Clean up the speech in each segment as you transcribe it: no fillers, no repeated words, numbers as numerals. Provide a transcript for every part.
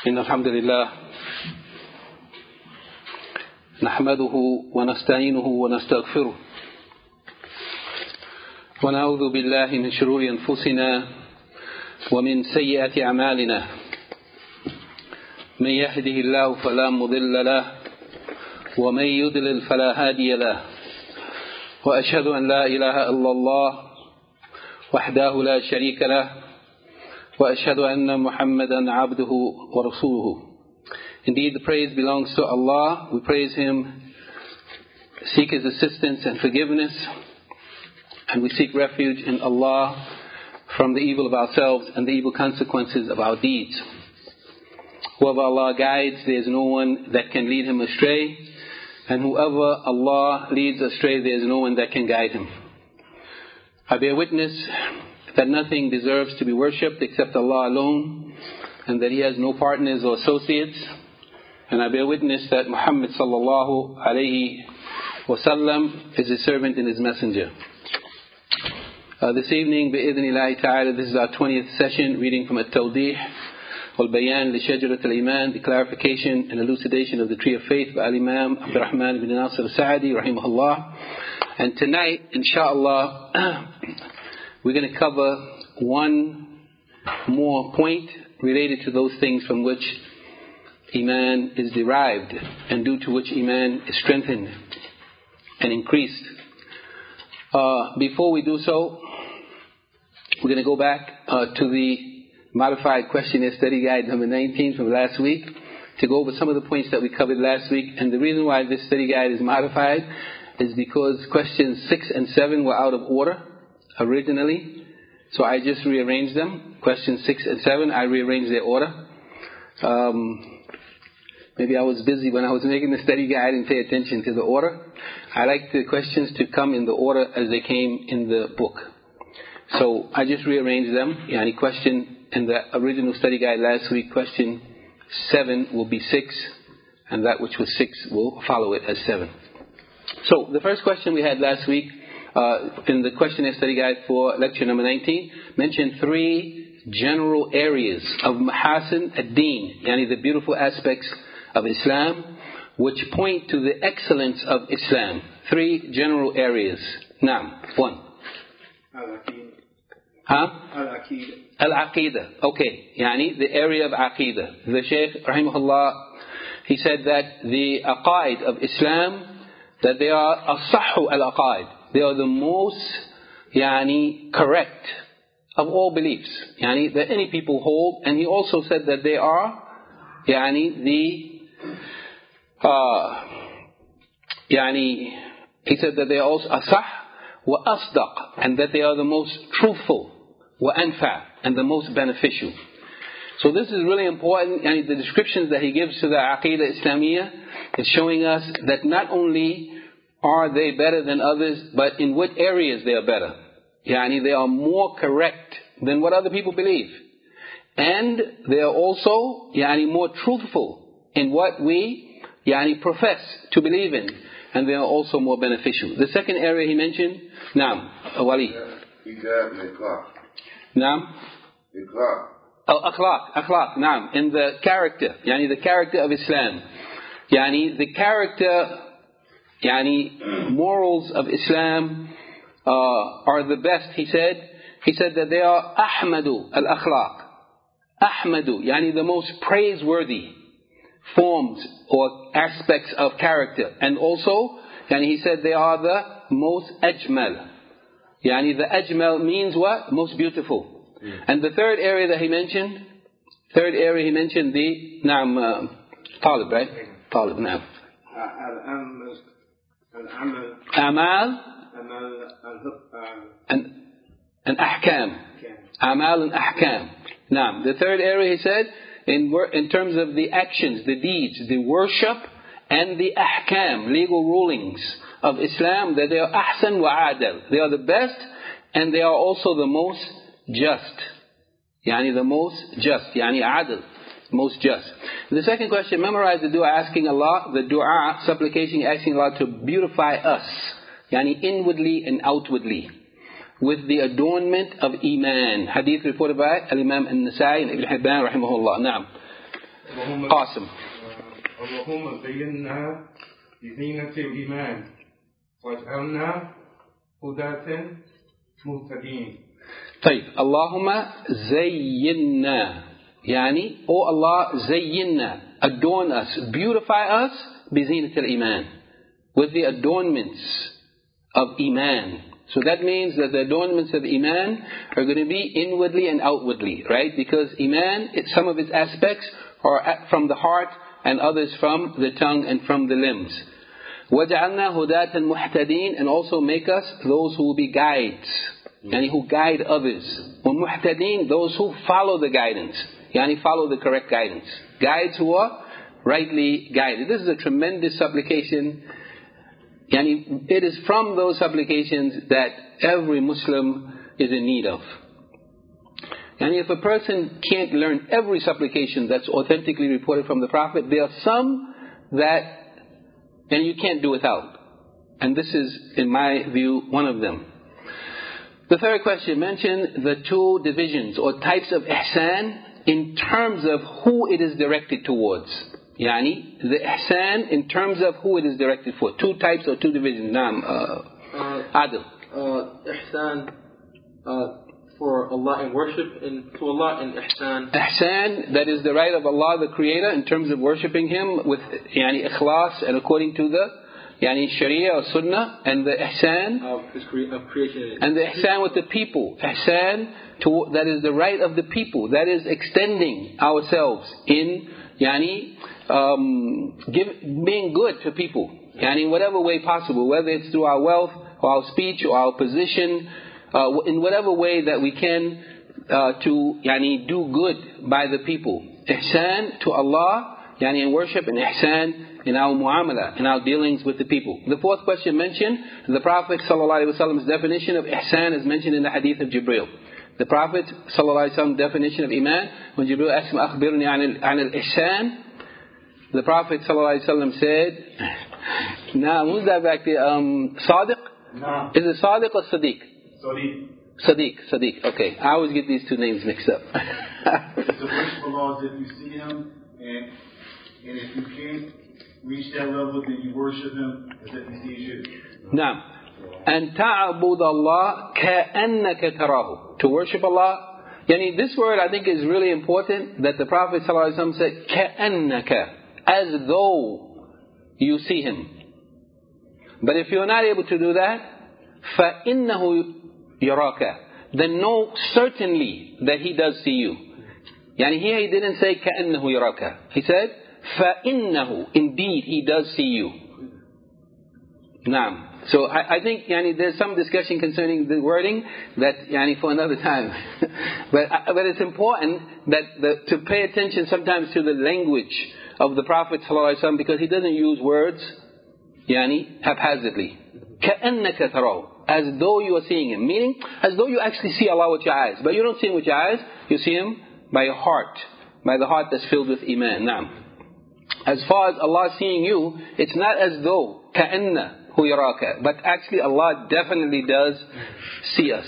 إن الحمد لله نحمده ونستعينه ونستغفره ونعوذ بالله من شرور أنفسنا ومن سيئات أعمالنا من يهده الله فلا مضل له ومن يضلل فلا هادي له وأشهد أن لا إله إلا الله وحده لا شريك له وأشهد أن محمدا عبده ورسوله. Indeed, the praise belongs to Allah. We praise Him, seek His assistance and forgiveness, and we seek refuge in Allah from the evil of ourselves and the evil consequences of our deeds. Whoever Allah guides, there is no one that can lead him astray, and whoever Allah leads astray, there is no one that can guide him. I bear witness that nothing deserves to be worshipped except Allah alone, and that He has no partners or associates. And I bear witness that Muhammad sallallahu alayhi wasallam is His servant and His messenger. This evening, bi'idhnillahi ta'ala, this is our 20th session, reading from At-Tawdih wal-Bayan li Shajarat al-Iman, the clarification and elucidation of the Tree of Faith by Al-Imam Abdurrahman ibn Nasir al-Sa'di, rahimahullah. And tonight, inshallah, we're going to cover one more point related to those things from which Iman is derived and due to which Iman is strengthened and increased. Before we do so, we're going to go back to the modified questionnaire study guide number 19 from last week to go over some of the points that we covered last week. And the reason why this study guide is modified is because questions 6 and 7 were out of order originally. So I just rearranged them. Questions 6 and 7, I rearranged their order. Maybe I was busy when I was making the study guide and pay attention to the order. I like the questions to come in the order as they came in the book. So I just rearranged them. Any question in the original study guide last week, question 7 will be 6, and that which was 6 will follow it as 7. So the first question we had last week in the questionnaire study guide for lecture number 19 mentioned 3 general areas of mahasin ad-din, yani the beautiful aspects of Islam, which point to the excellence of Islam. 3 general areas. Now, 1. Al-Aqidah. Okay, yani the area of Aqidah. The Shaykh, rahimahullah, he said that the aqaid of Islam, that they are as-sahhu al-aqaid. They are the most correct of all beliefs that any people hold. And he also said that they are he said that they are also asah wa asdaq, and that they are the most truthful, wa anfa, and the most beneficial. So this is really important. The descriptions that he gives to the Aqidah Islamiyah is showing us that not only are they better than others, but in what areas they are better. They are more correct than what other people believe. And they are also more truthful in what we profess to believe in. And they are also more beneficial. The second area he mentioned, Naam, Wali. Naam? Akhlaq, Naam. In the character, the character of Islam. The character, morals of Islam are the best, he said. He said that they are ahmadu al-akhlaq. Ahmadu, the most praiseworthy forms or aspects of character. And also, he said they are the most ajmal. The ajmal means what? Most beautiful. And the third area that he mentioned, the talib, right? Talib, naam. Amal and ahkam. Amal and ahkam. Now, the third area he said, in terms of the actions, the deeds, the worship, and the ahkam, legal rulings of Islam, that they are ahsan wa adal. They are the best, and they are also the most just. The most just. Adal. Most just. The second question, memorize the dua, asking Allah, the dua, supplication, asking Allah to beautify us, inwardly and outwardly, with the adornment of Iman. Hadith reported by Al-Imam An-Nasai and Ibn Hibban, rahimahullah. Now, Qasim. اللهم زينا بزينة الإيمان واجعلنا هداة مهتدين. طيب اللهم زينا يعني oh Allah زينا, adorn us, beautify us بزينة الإيمان, with the adornments of Iman. So that means that the adornments of Iman are going to be inwardly and outwardly, right? Because Iman, some of its aspects are from the heart and others from the tongue and from the limbs. وَجَعَلْنَا هُدَاةً مُحْتَدِينَ, and also make us those who will be guides, yani who guide others. وَمُحْتَدِينَ, those who follow the guidance, yani follow the correct guidance. Guides who are rightly guided. This is a tremendous supplication. Yani it is from those supplications that every Muslim is in need of. And if a person can't learn every supplication that's authentically reported from the Prophet, there are some that, and you can't do without. And this is, in my view, one of them. The third question mentioned the two divisions or types of ihsan in terms of who it is directed towards. Yani, the ihsan in terms of who it is directed for. Two types or two divisions. Naam, Adil. Ihsan for Allah in worship, and to Allah in ihsan. Ihsan, that is the right of Allah the Creator in terms of worshipping Him with yani ikhlas and according to the yani sharia or sunnah, and the ihsan of creation. And the ihsan with the people. Ihsan to, that is the right of the people. That is extending ourselves in yani being good to people. Yani in whatever way possible, whether it's through our wealth or our speech or our position, in whatever way that we can to yani do good by the people. Ihsan to Allah, yani in worship, and ihsan in our muamala, in our dealings with the people. The fourth question mentioned, the Prophet ﷺ's definition of ihsan is mentioned in the hadith of Jibreel. The Prophet ﷺ's definition of iman, when Jibreel asked him, أخبرني عن الإحسان, the Prophet ﷺ said, now who's that back there? Sadiq? No. Is it Sadiq or Sadiq? Sadiq. Okay, I always get these two names mixed up. It's the worship of Allah that you see Him, and if you can't reach that level, then you worship Him as if He sees you. Naam. And ta'abud Allah ka'annaka tarahu. To worship Allah. Yani this word I think is really important, that the Prophet ﷺ said, ka'annaka, as though you see Him. But if you're not able to do that, فَإِنَّهُ يَرَاكَ, then know certainly that He does see you. Yani here He didn't say كَأَنَّهُ يَرَاكَ. He said فَإِنَّهُ, indeed He does see you. Naam. So I think yani there's some discussion concerning the wording that yani for another time. but it's important that to pay attention sometimes to the language of the Prophet ﷺ, because he doesn't use words yani haphazardly. كَأَنَّكَ تَرَوْا, as though you are seeing Him, meaning as though you actually see Allah with your eyes, but you don't see Him with your eyes, you see Him by your heart, by the heart that's filled with iman. Now, as far as Allah seeing you, it's not as though كَأَنَّ هُ يَرَاكَ, but actually Allah definitely does see us.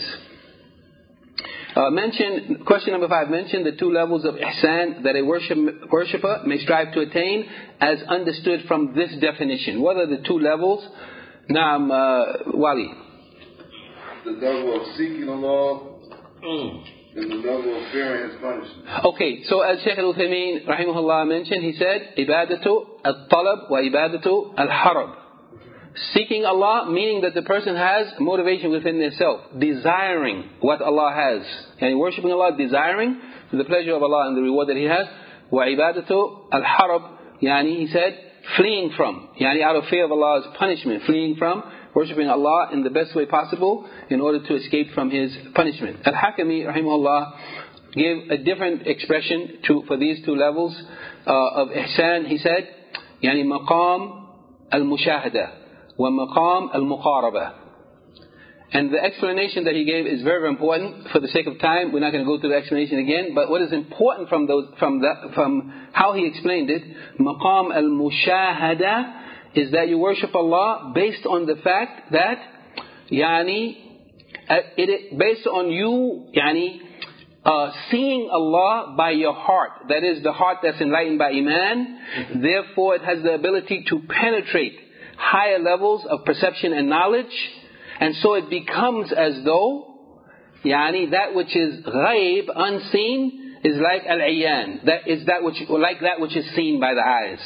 Question number 5 mentioned the two levels of ihsan that a worshipper may strive to attain, as understood from this definition. What are the two levels? Naam, Wali. The level of seeking Allah and the level of fearing His punishment. Okay, so as Shaykh al-Uthaymeen rahimahullah mentioned, he said, ibadatu al-talab wa ibadatu al-harab. Seeking Allah, meaning that the person has motivation within themselves, desiring what Allah has, and worshipping Allah, desiring the pleasure of Allah and the reward that He has. Wa ibadatu al-harab, yani he said, fleeing from, yani out of fear of Allah's punishment, fleeing from worshipping Allah in the best way possible in order to escape from His punishment. Al-Hakami rahimahullah gave a different expression for these two levels of ihsan. He said, yani maqam al-mushahada wa maqam al-muqaraba. And the explanation that he gave is very, very important. For the sake of time, we're not going to go through the explanation again. But what is important from how he explained it, maqam al-mushahada, is that you worship Allah based on the fact that, based on you, seeing Allah by your heart. That is the heart that's enlightened by Iman. Therefore it has the ability to penetrate higher levels of perception and knowledge. And so it becomes as though that which is ghaib, unseen, is like al-ayan. That is that which is seen by the eyes.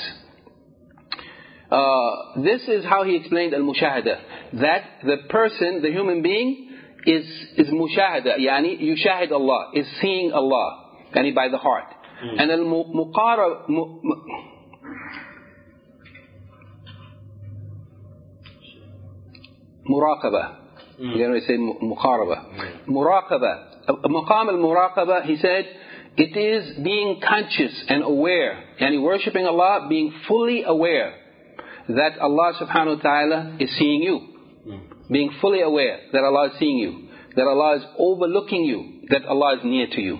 This is how he explained al-mushahada. That the person, the human being, is mushahada, yushahid Allah, is seeing Allah, by the heart. And muraqaba. You say muqaraba. Muraqaba. Maqam al-muraqaba, he said, it is being conscious and aware, worshipping Allah, being fully aware that Allah subhanahu wa ta'ala is seeing you. Being fully aware that Allah is seeing you, that Allah is overlooking you, that Allah is near to you.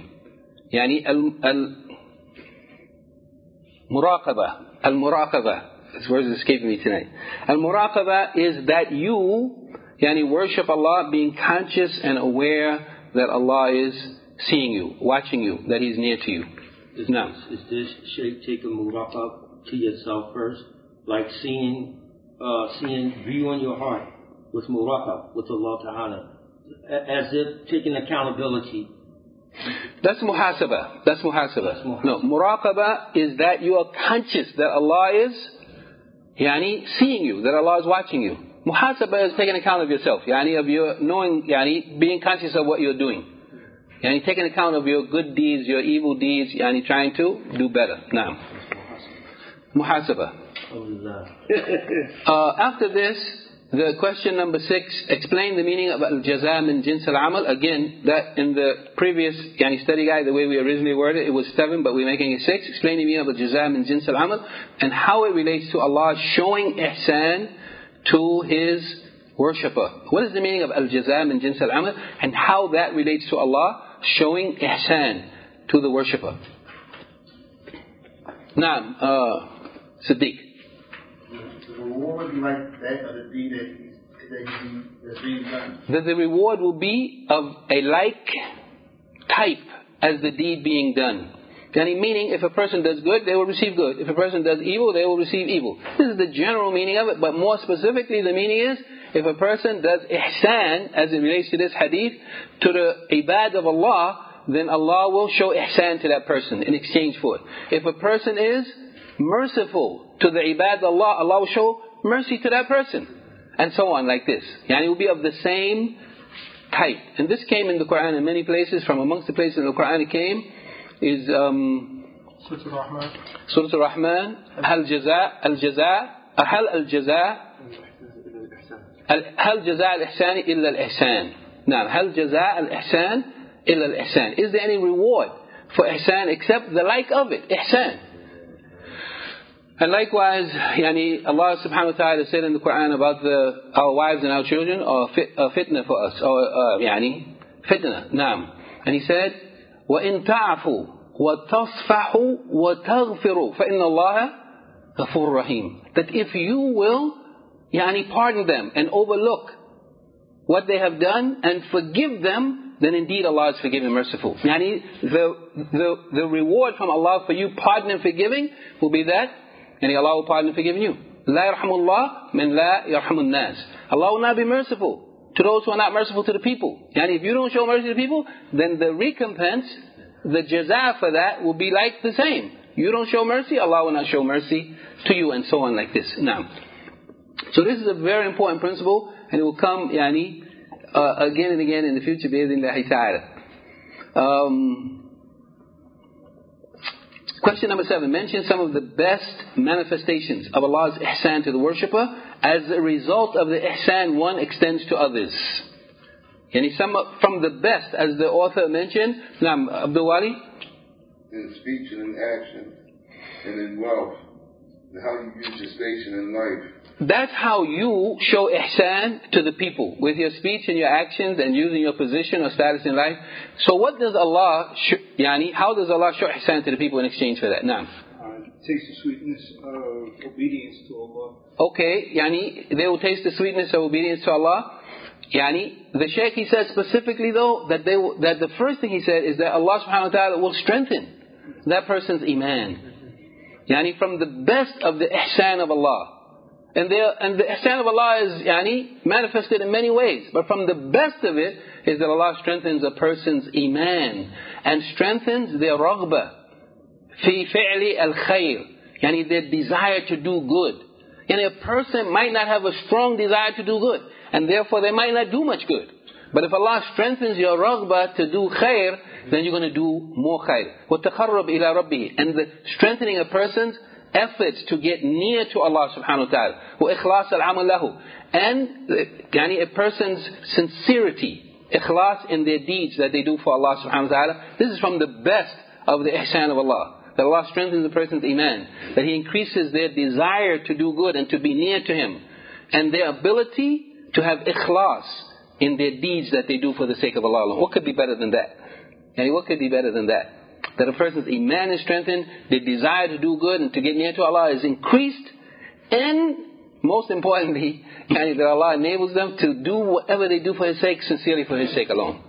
Al-muraqaba. This word is escaping me tonight. Al-muraqaba is that you, worship Allah being conscious and aware that Allah is seeing you, watching you, that He's near to you. Is this shaykh take a muraqab to yourself first? Like seeing, viewing your heart with muraqab, with Allah Ta'ala, as if taking accountability. That's muhasabah. No, muraqabah is that you are conscious that Allah is seeing you, that Allah is watching you. Muhasabah is taking account of yourself, of your knowing, being conscious of what you're doing. Taking account of your good deeds, your evil deeds, trying to do better. Now, muhasabah. After this, the question number 6, explain the meaning of al-jaza min jins al-amal. Again, that in the previous study guide, the way we originally worded it was 7, but we're making it 6. Explain the meaning of al-jaza min jins al-amal and how it relates to Allah showing ihsan to His worshipper. What is the meaning of al-jaza min jins al-amal and how that relates to Allah showing ihsan to the worshipper? Naam, Siddiq. The reward would be like that of the deed that's being done. That the reward will be of a like type as the deed being done. Meaning, if a person does good, they will receive good. If a person does evil, they will receive evil. This is the general meaning of it, but more specifically, the meaning is, if a person does ihsan, as it relates to this hadith, to the ibad of Allah, then Allah will show ihsan to that person in exchange for it. If a person is merciful to the ibad of Allah, Allah will show mercy to that person. And so on, like this. It will be of the same type. And this came in the Quran in many places. From amongst the places in the Quran it came is Surah Al-Rahman, Hal Jaza al-ihsan illa al-ihsan. Now, Hal Jaza al-ihsan illa al-ihsan. Is there any reward for ihsan except the like of it, ihsan? And likewise, Allah subhanahu wa ta'ala said in the Quran about our wives and our children are fitna for us, or fitna, naam. And He said, وَإِن تَعْفُوا وَتَصْفَحُوا وَتَغْفِرُوا فَإِنَّ اللَّهَ غَفُورٌ رَحِيمٌ. That if you will, pardon them and overlook what they have done and forgive them, then indeed Allah is forgiving and merciful. The reward from Allah for you pardoning and forgiving will be that, Allah will pardon and forgive you. لا يرحم الله من لا يرحم الناس. Allah will not be merciful to those who are not merciful to the people. If you don't show mercy to the people, then the recompense, the jaza for that will be like the same. You don't show mercy, Allah will not show mercy to you, and so on like this. Now, so this is a very important principle, and it will come again and again in the future, bi'idhnillahi ta'ala. Question number 7. Mention some of the best manifestations of Allah's ihsan to the worshipper as a result of the ihsan one extends to others. Some from the best, as the author mentioned. Naam, Abdul Wali? In speech and in action and in wealth, and how you use your station in life. That's how you show ihsan to the people, with your speech and your actions and using your position or status in life. So what does Allah, how does Allah show ihsan to the people in exchange for that? Naam. Taste the sweetness of obedience to Allah. Okay, they will taste the sweetness of obedience to Allah. the Shaykh, he said specifically though, that the first thing he said is that Allah subhanahu wa ta'ala will strengthen that person's iman. From the best of the ihsan of Allah. And the ihsan of Allah is manifested in many ways. But from the best of it is that Allah strengthens a person's iman and strengthens their raghbah fi fi'li al-khayr, their desire to do good. A person might not have a strong desire to do good, and therefore they might not do much good. But if Allah strengthens your raghbah to do khair, then you're going to do more khair. وَتَقَرَّبْ إِلَىٰ رَبِّهِ, and the strengthening a person's efforts to get near to Allah subhanahu wa ta'ala. وَإِخْلَاصَ الْعَمَلِ لَهُ, and a person's sincerity, ikhlas in their deeds that they do for Allah subhanahu wa ta'ala. This is from the best of the ihsan of Allah. That Allah strengthens a person's iman, that He increases their desire to do good and to be near to Him, and their ability to have ikhlas in their deeds that they do for the sake of Allah. What could be better than that? What could be better than that? That a person's iman is strengthened, their desire to do good and to get near to Allah is increased, and most importantly, that Allah enables them to do whatever they do for His sake, sincerely for His sake alone.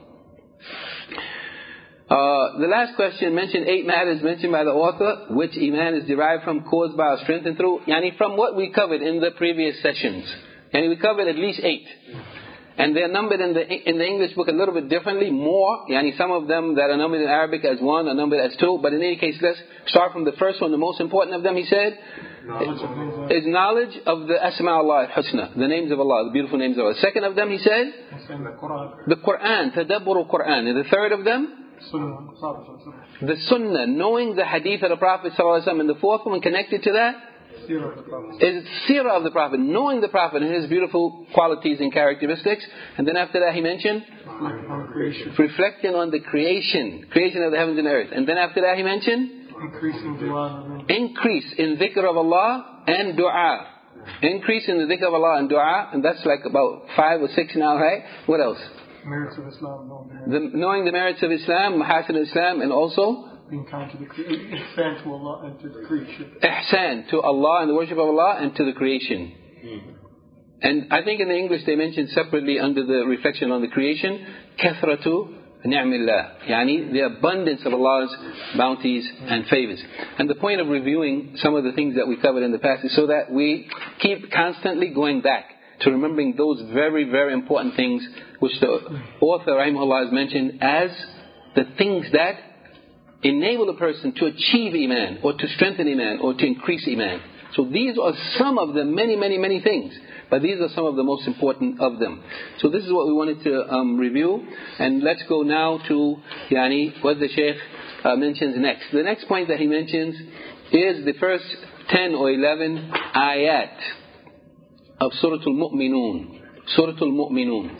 The last question mentioned 8 matters mentioned by the author, which iman is derived from, caused by, or strengthened through. From what we covered in the previous sessions. We covered at least 8. And they're numbered in the English book a little bit differently, more. Some of them that are numbered in Arabic as 1 are numbered as 2. But in any case, let's start from the first one. The most important of them, he said, is knowledge of the Asma Allah al-Husna, the names of Allah, the beautiful names of Allah. The second of them, he said, the Quran, tadabbur Quran. And the third of them, the Sunnah, knowing the Hadith of the Prophet ﷺ. And the fourth one connected to that is Seerah of the Prophet, knowing the Prophet and his beautiful qualities and characteristics. And then after that he mentioned reflecting on the creation of the heavens and earth. And then after that he mentioned increase in dhikr of Allah and dua. Increase in the dhikr of Allah and dua. And that's like about 5 or 6 now, right? What else? Merits of Islam, knowing the merits of Islam, mahasin Islam, and also being kind to the ihsan to Allah and to the creation. Ihsan to Allah and the worship of Allah and to the creation. And I think in the English they mentioned separately under the reflection on the creation, kathratu ni'millah, the abundance of Allah's bounties and favors. And the point of reviewing some of the things that we covered in the past is so that we keep constantly going back to remembering those very, very important things which the author rahimahullah has mentioned as the things that enable a person to achieve iman or to strengthen iman or to increase iman. So these are some of the many, many, many things, but these are some of the most important of them. So this is what we wanted to review, and let's go now to what the Shaykh mentions next. The next point that he mentions is the first 10 or 11 ayat of Surah Al-Mu'minun. Surah Al-Mu'minun.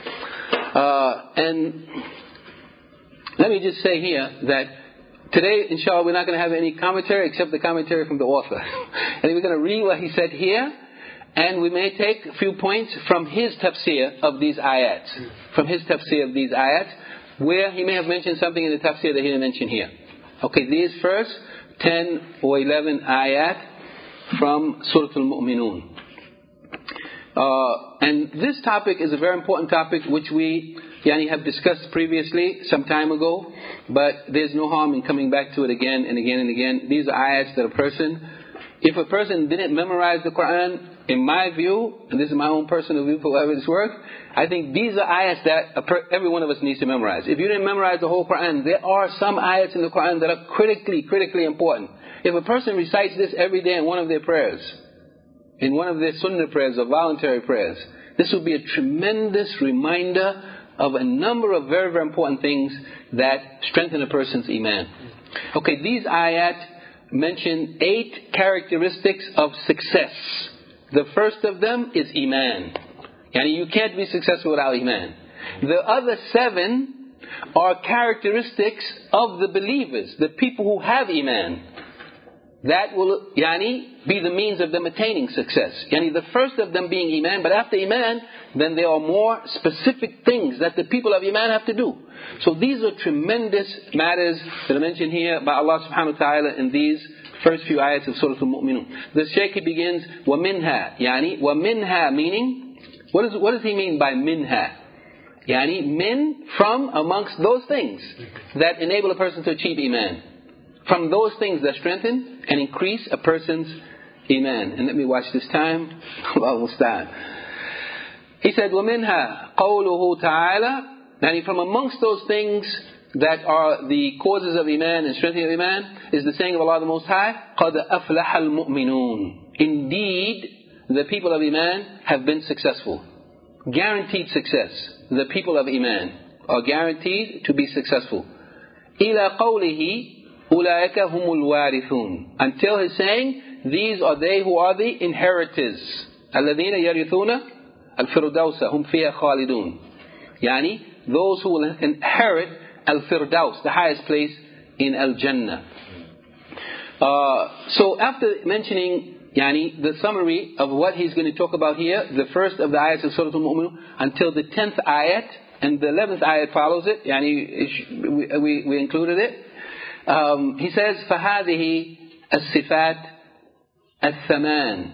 And let me just say here that today, inshallah, we're not going to have any commentary except the commentary from the author. And we're going to read what he said here, and we may take a few points from his tafsir of these ayats. From his tafsir of these ayats, where he may have mentioned something in the tafsir that he didn't mention here. Okay, these first 10 or 11 ayat from Surah Al-Mu'minun. And this topic is a very important topic which we have discussed previously some time ago, but there's no harm in coming back to it again and again and again. These are ayats that if a person didn't memorize the Quran, in my view, and this is my own personal view for whatever it's worth, I think these are ayats that every one of us needs to memorize. If you didn't memorize the whole Quran, there are some ayats in the Quran that are critically important. If a person recites this every day in one of their prayers, in one of their sunnah prayers or voluntary prayers, this will be a tremendous reminder of a number of very, very important things that strengthen a person's iman. Okay, these ayat mention 8 characteristics of success. The first of them is iman. You can't be successful without iman. The other 7 are characteristics of the believers, the people who have iman. That will be the means of them attaining success. The first of them being iman, but after iman, then there are more specific things that the people of iman have to do. So these are tremendous matters that are mentioned here by Allah subhanahu wa ta'ala in these first few ayats of Surah Al-Mu'minun. The Shaykh begins, وَمِنْهَا, وَمِنْهَا meaning What does he mean by minha? Yani min, from amongst those things that enable a person to achieve iman. From those things that strengthen and increase a person's iman. And let me watch this time. Allahu musta'an. He said, وَمِنْهَا قَوْلُهُ تَعَالَى. Yani from amongst those things that are the causes of iman and strengthening of iman is the saying of Allah the Most High, قَدْ أَفْلَحَ الْمُؤْمِنُونَ. Indeed, the people of iman have been successful. Guaranteed success. The people of iman are guaranteed to be successful. إِلَى قَوْلِهِ أُولَٰئِكَ هُمُ الْوَارِثُونَ. Until he's saying, these are they who are the inheritors. الَّذِينَ يَرِثُونَ الْفِرْدَوْسَ هُمْ فِيهَا خَالِدُونَ. Yani, those who will inherit Al-Firdaus, the highest place in Al-Jannah. So after mentioning the summary of what he's going to talk about here, the first of the ayats of Surah Al-Mu'minun until the 10th ayat, and the 11th ayat follows it, we included it. He says, فَهَذِهِ الصِّفَاتِ الثَّمَانِ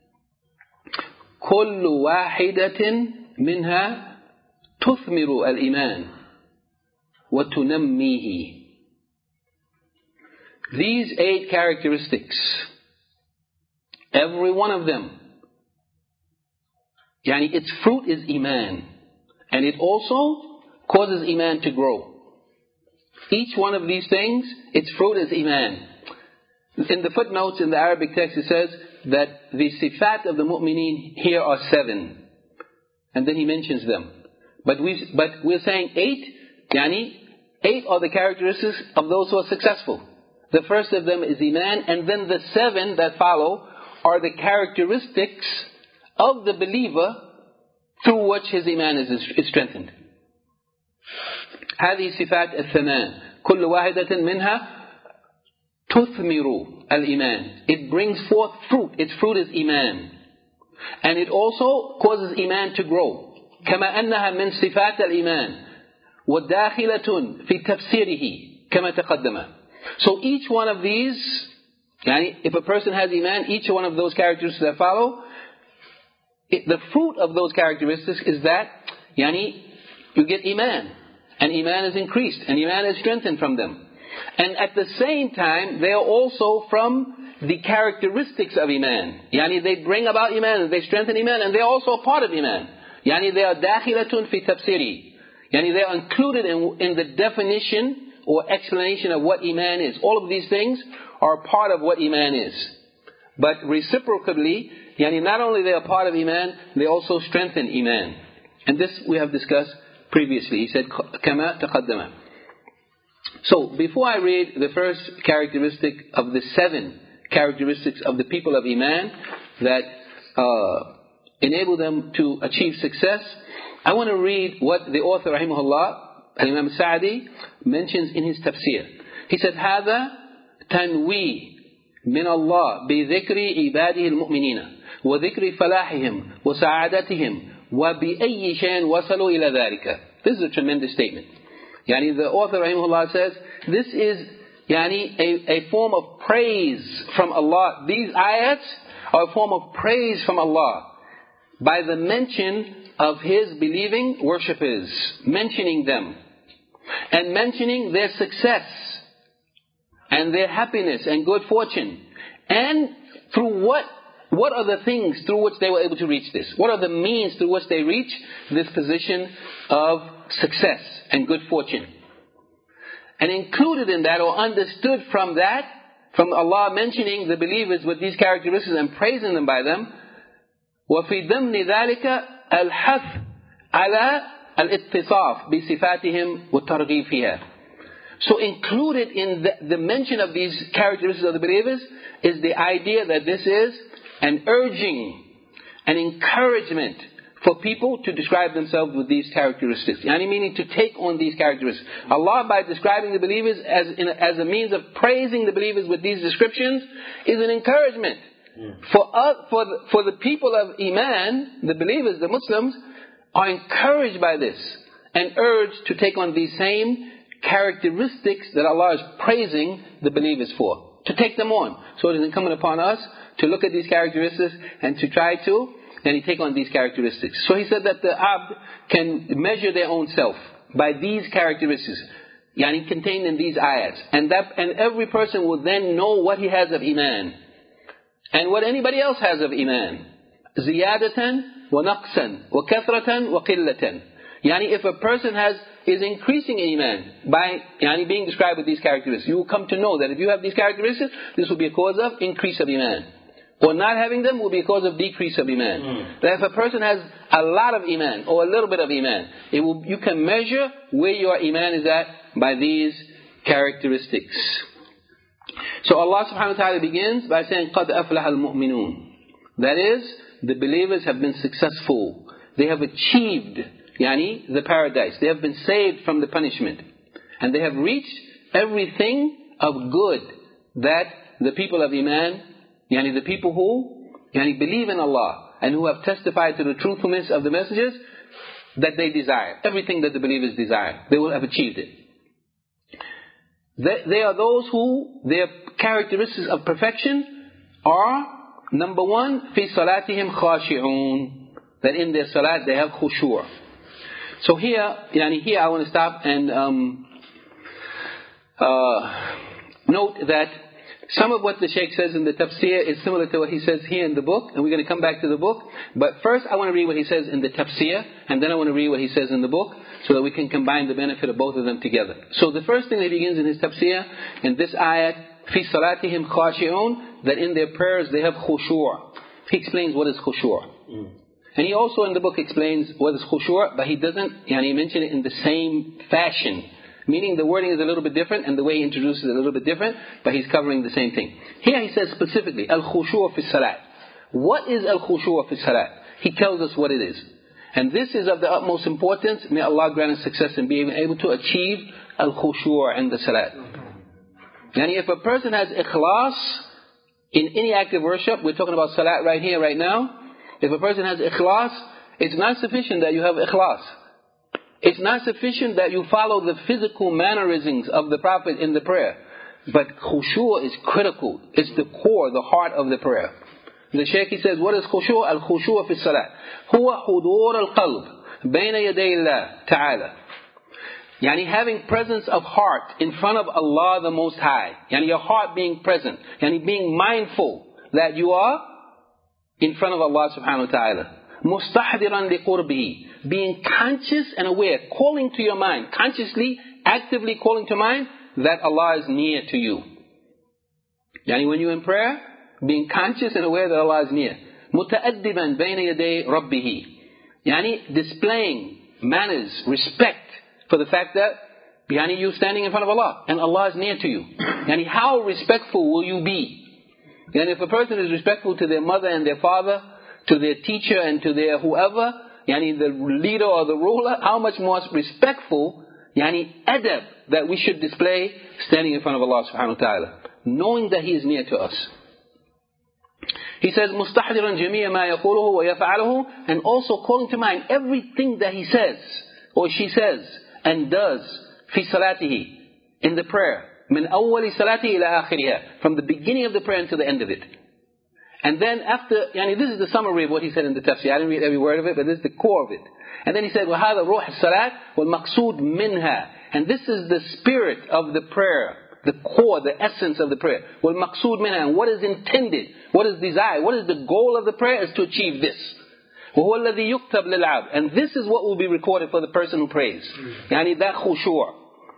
كُلُّ وَاحِدَةٍ مِنْهَا تُثْمِرُ الْإِيمَانِ وَتُنَمِّيهِ. These 8 characteristics, every one of them, its fruit is iman, and it also causes iman to grow. Each one of these things, its fruit is iman. In the footnotes in the Arabic text it says that the sifat of the mu'mineen here are 7, and then he mentions them. But we're saying 8, 8 are the characteristics of those who are successful. The first of them is iman, and then the 7 that follow are the characteristics of the believer through which his iman is strengthened. هذه صفات الثمان كل واحدة منها تثمر الإيمان. It brings forth fruit. Its fruit is iman, and it also causes iman to grow. كما أنها من صفات الإيمان وداخلة في تفسيره كما تقدم. So each one of these, if a person has iman, each one of those characteristics that follow, the fruit of those characteristics is that you get iman, and iman is increased, and iman is strengthened from them. And at the same time, they are also from the characteristics of iman. They bring about iman, they strengthen iman, and they are also a part of iman. They are dakhilatun fi tafsiri. They are included in the definition or explanation of what iman is. All of these things are part of what iman is. But reciprocally, not only they are part of iman, they also strengthen iman. And this we have discussed previously. He said, كما تقدم. So, before I read the first characteristic of the 7 characteristics of the people of iman that enable them to achieve success, I want to read what the author, rahimahullah, Imam Sa'di, mentions in his tafsir. He said, هذا تنوي من الله بذكر عباده المؤمنين وذكر فلاحهم وسعادتهم وبأي شيء وصلوا إلى ذلك. This is a tremendous statement. The author, rahimahullah, says, this is a form of praise from Allah. These ayats are a form of praise from Allah by the mention of His believing worshippers, mentioning them, and mentioning their success, and their happiness and good fortune, and through what are the things through which they were able to reach this? What are the means through which they reach this position of success and good fortune? And included in that, or understood from that, from Allah mentioning the believers with these characteristics and praising them by them, وَفِي ضَمْنِ ذَلِكَ الْحَثْ عَلَى الْإِتِّصَافِ بِصِفَاتِهِمْ وَالتَّرْغِيبِ فِيهَا. So included in the mention of these characteristics of the believers is the idea that this is an urging, an encouragement for people to describe themselves with these characteristics. Meaning to take on these characteristics. Allah, by describing the believers as a means of praising the believers with these descriptions, is an encouragement. For the people of Iman, the believers, the Muslims, are encouraged by this and urged to take on these same characteristics that Allah is praising the believers for. To take them on. So it is incumbent upon us to look at these characteristics and to try to and take on these characteristics. So he said that the abd can measure their own self by these characteristics, contained in these ayats. And every person will then know what he has of iman and what anybody else has of iman. Ziyadatan wa naqsan wa kathratan wa qillatan. If a person is increasing in iman by being described with these characteristics, you will come to know that if you have these characteristics, this will be a cause of increase of iman. Or not having them will be a cause of decrease of iman. That if a person has a lot of iman or a little bit of iman, you can measure where your iman is at by these characteristics. So Allah subhanahu wa ta'ala begins by saying, قَدْ أَفْلَحَ الْمُؤْمِنُونَ. That is, the believers have been successful. They have achieved the paradise. They have been saved from the punishment. And they have reached everything of good that the people of iman, the people who believe in Allah and who have testified to the truthfulness of the messages, that they desire. Everything that the believers desire, they will have achieved it. They are those who, their characteristics of perfection are, number one, fi salatihim khashi'un, that in their salat they have khushu'. So here I want to stop and note that some of what the Shaykh says in the tafsir is similar to what he says here in the book, and we're going to come back to the book. But first I want to read what he says in the tafsir, and then I want to read what he says in the book, so that we can combine the benefit of both of them together. So the first thing that he begins in his tafsir, in this ayat, fi salatihim khashi'un, that in their prayers they have khushu'. He explains what is khushu'. And he also in the book explains what is khushu', but he doesn't mention it in the same fashion. Meaning the wording is a little bit different and the way he introduces it is a little bit different, but he's covering the same thing. Here he says specifically, al-khushu' fi salat. What is al-khushu' fi salat? He tells us what it is. And this is of the utmost importance. May Allah grant us success in being able to achieve al-khushu' in the salat. And if a person has ikhlas in any act of worship, we're talking about salat right here, right now. If a person has ikhlas, it's not sufficient that you have ikhlas. It's not sufficient that you follow the physical mannerisms of the Prophet in the prayer. But khushu' is critical. It's the core, the heart of the prayer. The Shaykh, he says, what is khushu'? Al-khushu' fi salat. Huwa hudur al-qalb bayna yaday Allah ta'ala. Having presence of heart in front of Allah the Most High. Your heart being present. Being mindful that you are in front of Allah subhanahu wa ta'ala. Mustahdiran liqurbihi, being conscious and aware, calling to your mind, consciously, actively calling to mind that Allah is near to you. When you're in prayer, being conscious and aware that Allah is near. Muta'addiban bayna yaday rabbihi, displaying manners, respect for the fact that you're standing in front of Allah and Allah is near to you. How respectful will you be? And if a person is respectful to their mother and their father, to their teacher and to their whoever, the leader or the ruler, how much more respectful, adab, that we should display standing in front of Allah subhanahu wa ta'ala, knowing that He is near to us. He says, مُسْتَحْضِرًا جَمِيعَ مَا يَقُولُهُ وَيَفْعَلُهُ, and also calling to mind everything that he says, or she says, and does, فِي صَلَاتِهِ, in the prayer, مِنْ أَوَّلِ صَلَاتِهِ إِلَى آخِرِهَا, from the beginning of the prayer until the end of it. And then after, this is the summary of what he said in the tafsir. I didn't read every word of it, but this is the core of it. And then he said, وَهَذَا رُوحِ الصَّلَاةِ وَالْمَقْصُودِ مِنْهَا, and this is the spirit of the prayer, the core, the essence of the prayer. وَالْمَقْصُودِ مِنْهَا, and what is intended, what is desired, what is the goal of the prayer is to achieve this. وَهُوَ الَّذِي يُكْتَبْ لِلْعَبْدِ, and this is what will be recorded for the person who prays. That khushu'.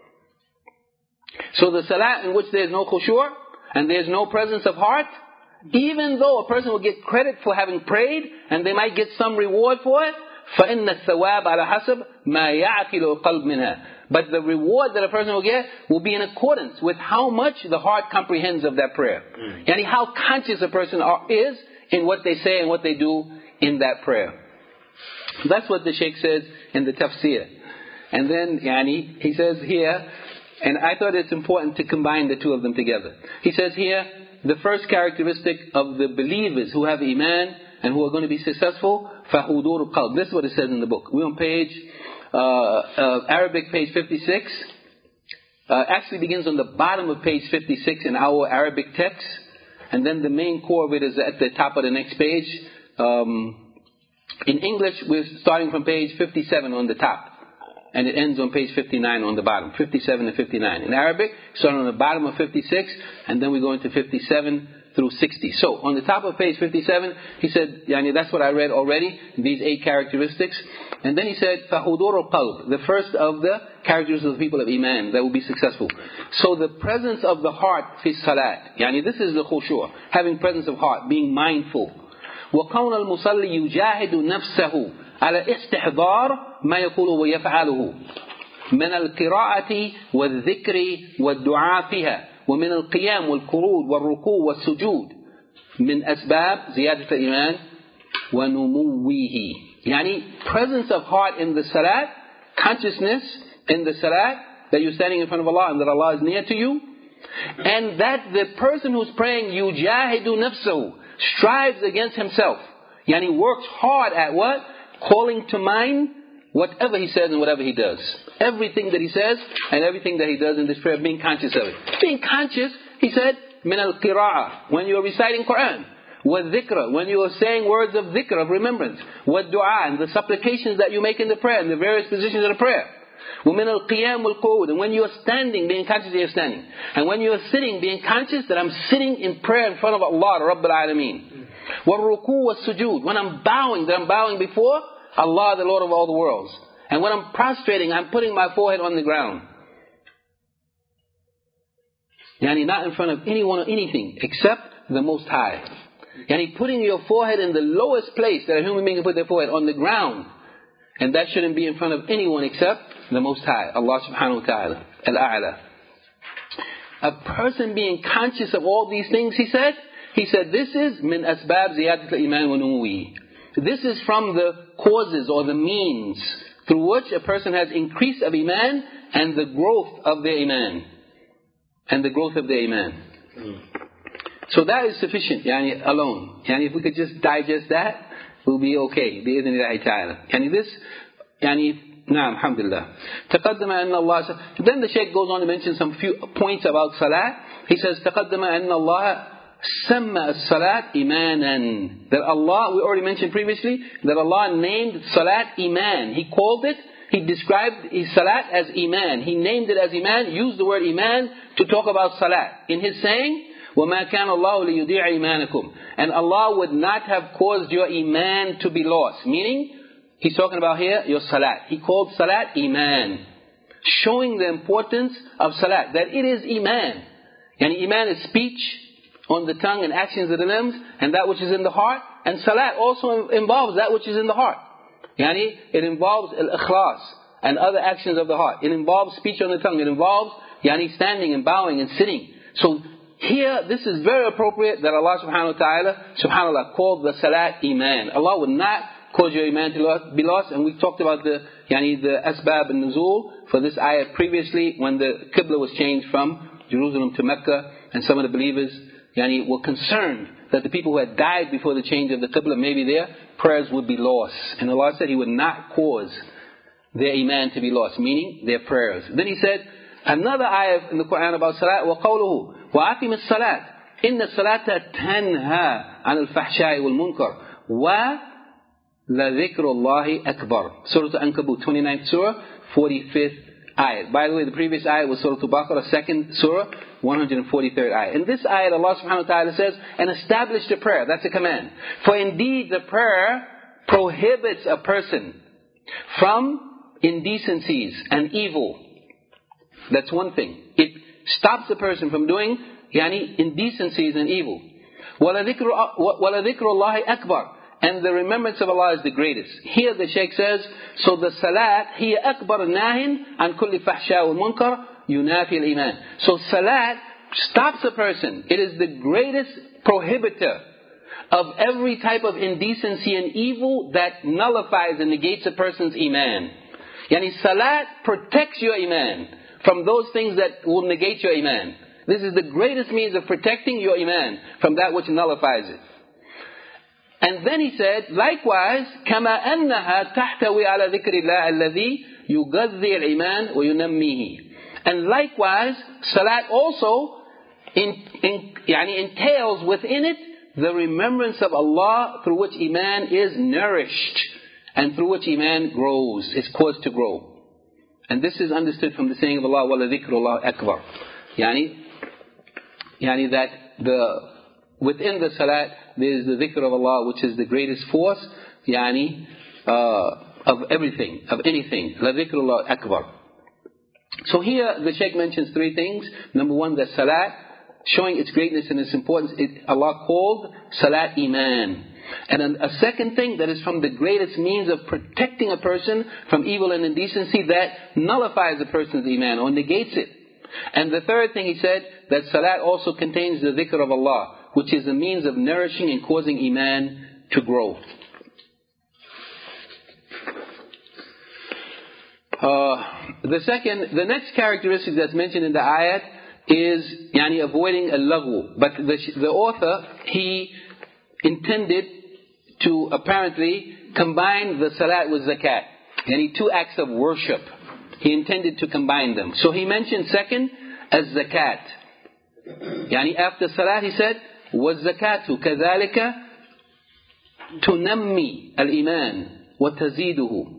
So the salat in which there is no khushu' and there is no presence of heart, even though a person will get credit for having prayed and they might get some reward for it, فَإِنَّ الثَّوَابَ عَلَى حَسَبْ مَا يَعْقِلُ الْقَلْبِ مِنْهَا, but the reward that a person will get will be in accordance with how much the heart comprehends of that prayer. How conscious a person is in what they say and what they do in that prayer. That's what the Shaykh says in the tafsir. And then he says here, and I thought it's important to combine the two of them together. He says here, the first characteristic of the believers who have iman and who are going to be successful, فَحُدُورُ الْقَلْبِ. This is what it says in the book. We're on page, Arabic page 56. Actually begins on the bottom of page 56 in our Arabic text. And then the main core of it is at the top of the next page. In English, we're starting from page 57 on the top, and it ends on page 59 on the bottom, 57 and 59. In Arabic, starting on the bottom of 56, and then we go into 57 through 60. So, on the top of page 57, he said, that's what I read already, these 8 characteristics. And then he said, فَحُضُورُ الْقَلْبِ, the first of the characteristics of the people of Iman that will be successful. So the presence of the heart fi salat, this is the khushu', having presence of heart, being mindful. وَقَوْنَ الْمُصَلِّ يُجَاهِدُ نَفْسَهُ على استحضار ما يقول ويفعله من القراءة والذكر والدعاء فيها ومن القيام والقعود والركوع والسجود من أسباب زيادة الإيمان ونموه. Presence of heart in the salat, consciousness in the salat, that you're standing in front of Allah and that Allah is near to you, and that the person who's praying, يُجَاهِدُ نَفْسَهُ, strives against himself. Works hard at what? Calling to mind whatever he says and whatever he does. Everything that he says and everything that he does in this prayer, being conscious of it. Being conscious, he said, min al-qira'ah, when you're reciting Quran. Wa-dhikra, when you are saying words of dhikr, of remembrance. Wa-du'a, and the supplications that you make in the prayer, and the various positions of the prayer. وَمِنَ الْقِيَامِ وَالْقُعُودِ, and when you are standing, being conscious that you're standing. And when you are sitting, being conscious that I'm sitting in prayer in front of Allah, Rabbul Alameen. وَالرُّكُوعِ وَالسُّجُودِ, when I'm bowing, that I'm bowing before Allah, the Lord of all the worlds. And when I'm prostrating, I'm putting my forehead on the ground. Not in front of anyone or anything except the Most High. Putting your forehead in the lowest place that a human being can put their forehead, on the ground. And that shouldn't be in front of anyone except the Most High, Allah subhanahu wa ta'ala, al-a'la. A person being conscious of all these things, he said, this is min asbab ziyadat al-iman wa numuhi. This is from the causes or the means through which a person has increase of iman and the growth of their iman. And the growth of their iman. So that is sufficient, alone. If we could just digest that, we'll be okay. Bi-idhnillahi ta'ala. Naam, alhamdulillah. تقدم أن الله. Then the Shaykh goes on to mention some few points about salat. He says, تقدم أن الله سمى الصلاة إيمانا. That Allah, we already mentioned previously, that Allah named salat iman. He called it, He described his salat as iman. He named it as iman, used the word iman to talk about salat. In his saying, وَمَا كَانَ اللَّهُ لِيُضِيعَ إِيمَانَكُمْ. And Allah would not have caused your iman to be lost. Meaning, He's talking about here your salat. He called salat iman, showing the importance of salat, that it is iman. And iman is speech on the tongue and actions of the limbs, and that which is in the heart. And salat also involves that which is in the heart. It involves al-ikhlas and other actions of the heart. It involves speech on the tongue. It involves standing and bowing and sitting. So here, this is very appropriate that Allah subhanahu wa ta'ala, subhanallah, called the salat iman. Allah would not cause your iman to be lost. And we talked about the asbab and nuzul for this ayah previously, when the qibla was changed from Jerusalem to Mecca, and some of the believers were concerned that the people who had died before the change of the qibla, maybe their prayers would be lost. And Allah said He would not cause their iman to be lost, meaning their prayers. Then He said, another ayah in the Quran about salat, وَقَوْلُهُ وَأَقِمِ الصَّلَاةِ إِنَّ الصَّلَاةَ تَنْهَى عَنِ الْفَحْشَاءِ وَالْمُنْكَرِ وَلَذِكْرُ اللَّهِ أَكْبَرُ. Surah Al-Ankabut, 29th surah, 45th ayah. By the way, the previous ayah was Surah Al-Baqarah, 2nd surah, 143rd ayah. In this ayah, Allah subhanahu wa ta'ala says, and establish the prayer. That's a command. For indeed the prayer prohibits a person from indecencies and evil. That's one thing. It stops a person from doing indecencies and evil. وَلَذِكْرُ اللَّهِ أَكْبَرُ. And the remembrance of Allah is the greatest. Here the Shaykh says, so the salat, هي أكبر ناهٍ عن كل فحشاء والمنكر ينافي الإيمان. So salat stops a person. It is the greatest prohibitor of every type of indecency and evil that nullifies and negates a person's iman. Salat protects your iman from those things that will negate your iman. This is the greatest means of protecting your iman from that which nullifies it. And then he said, likewise, كما أنها تحتوي على ذكر الله الذي يغذي الإيمان وينميه. And likewise, salat also entails within it the remembrance of Allah through which Iman is nourished and through which Iman grows, is caused to grow. And this is understood from the saying of Allah, وَلَذِكْرُ اللَّهِ أَكْبَرُ. Yani that within the salat there is the dhikr of Allah, which is the greatest force, of everything, of anything. لَذِكْرُ اللَّهِ أَكْبَرُ. So here the Shaykh mentions three things. Number one, the salat, showing its greatness and its importance. Allah called salat Iman. And a second thing that is from the greatest means of protecting a person from evil and indecency, that nullifies a person's Iman or negates it. And the third thing he said, that salat also contains the dhikr of Allah, which is a means of nourishing and causing Iman to grow. The next characteristic that's mentioned in the ayat is avoiding al-laghu. But the author, he intended to apparently combine the salat with zakat. Two acts of worship. He intended to combine them. So he mentioned second as zakat. After salat he said, وَالزَّكَاةُ كَذَلِكَ تُنَمِّي الْإِيمَانِ وَتَزِيدُهُ.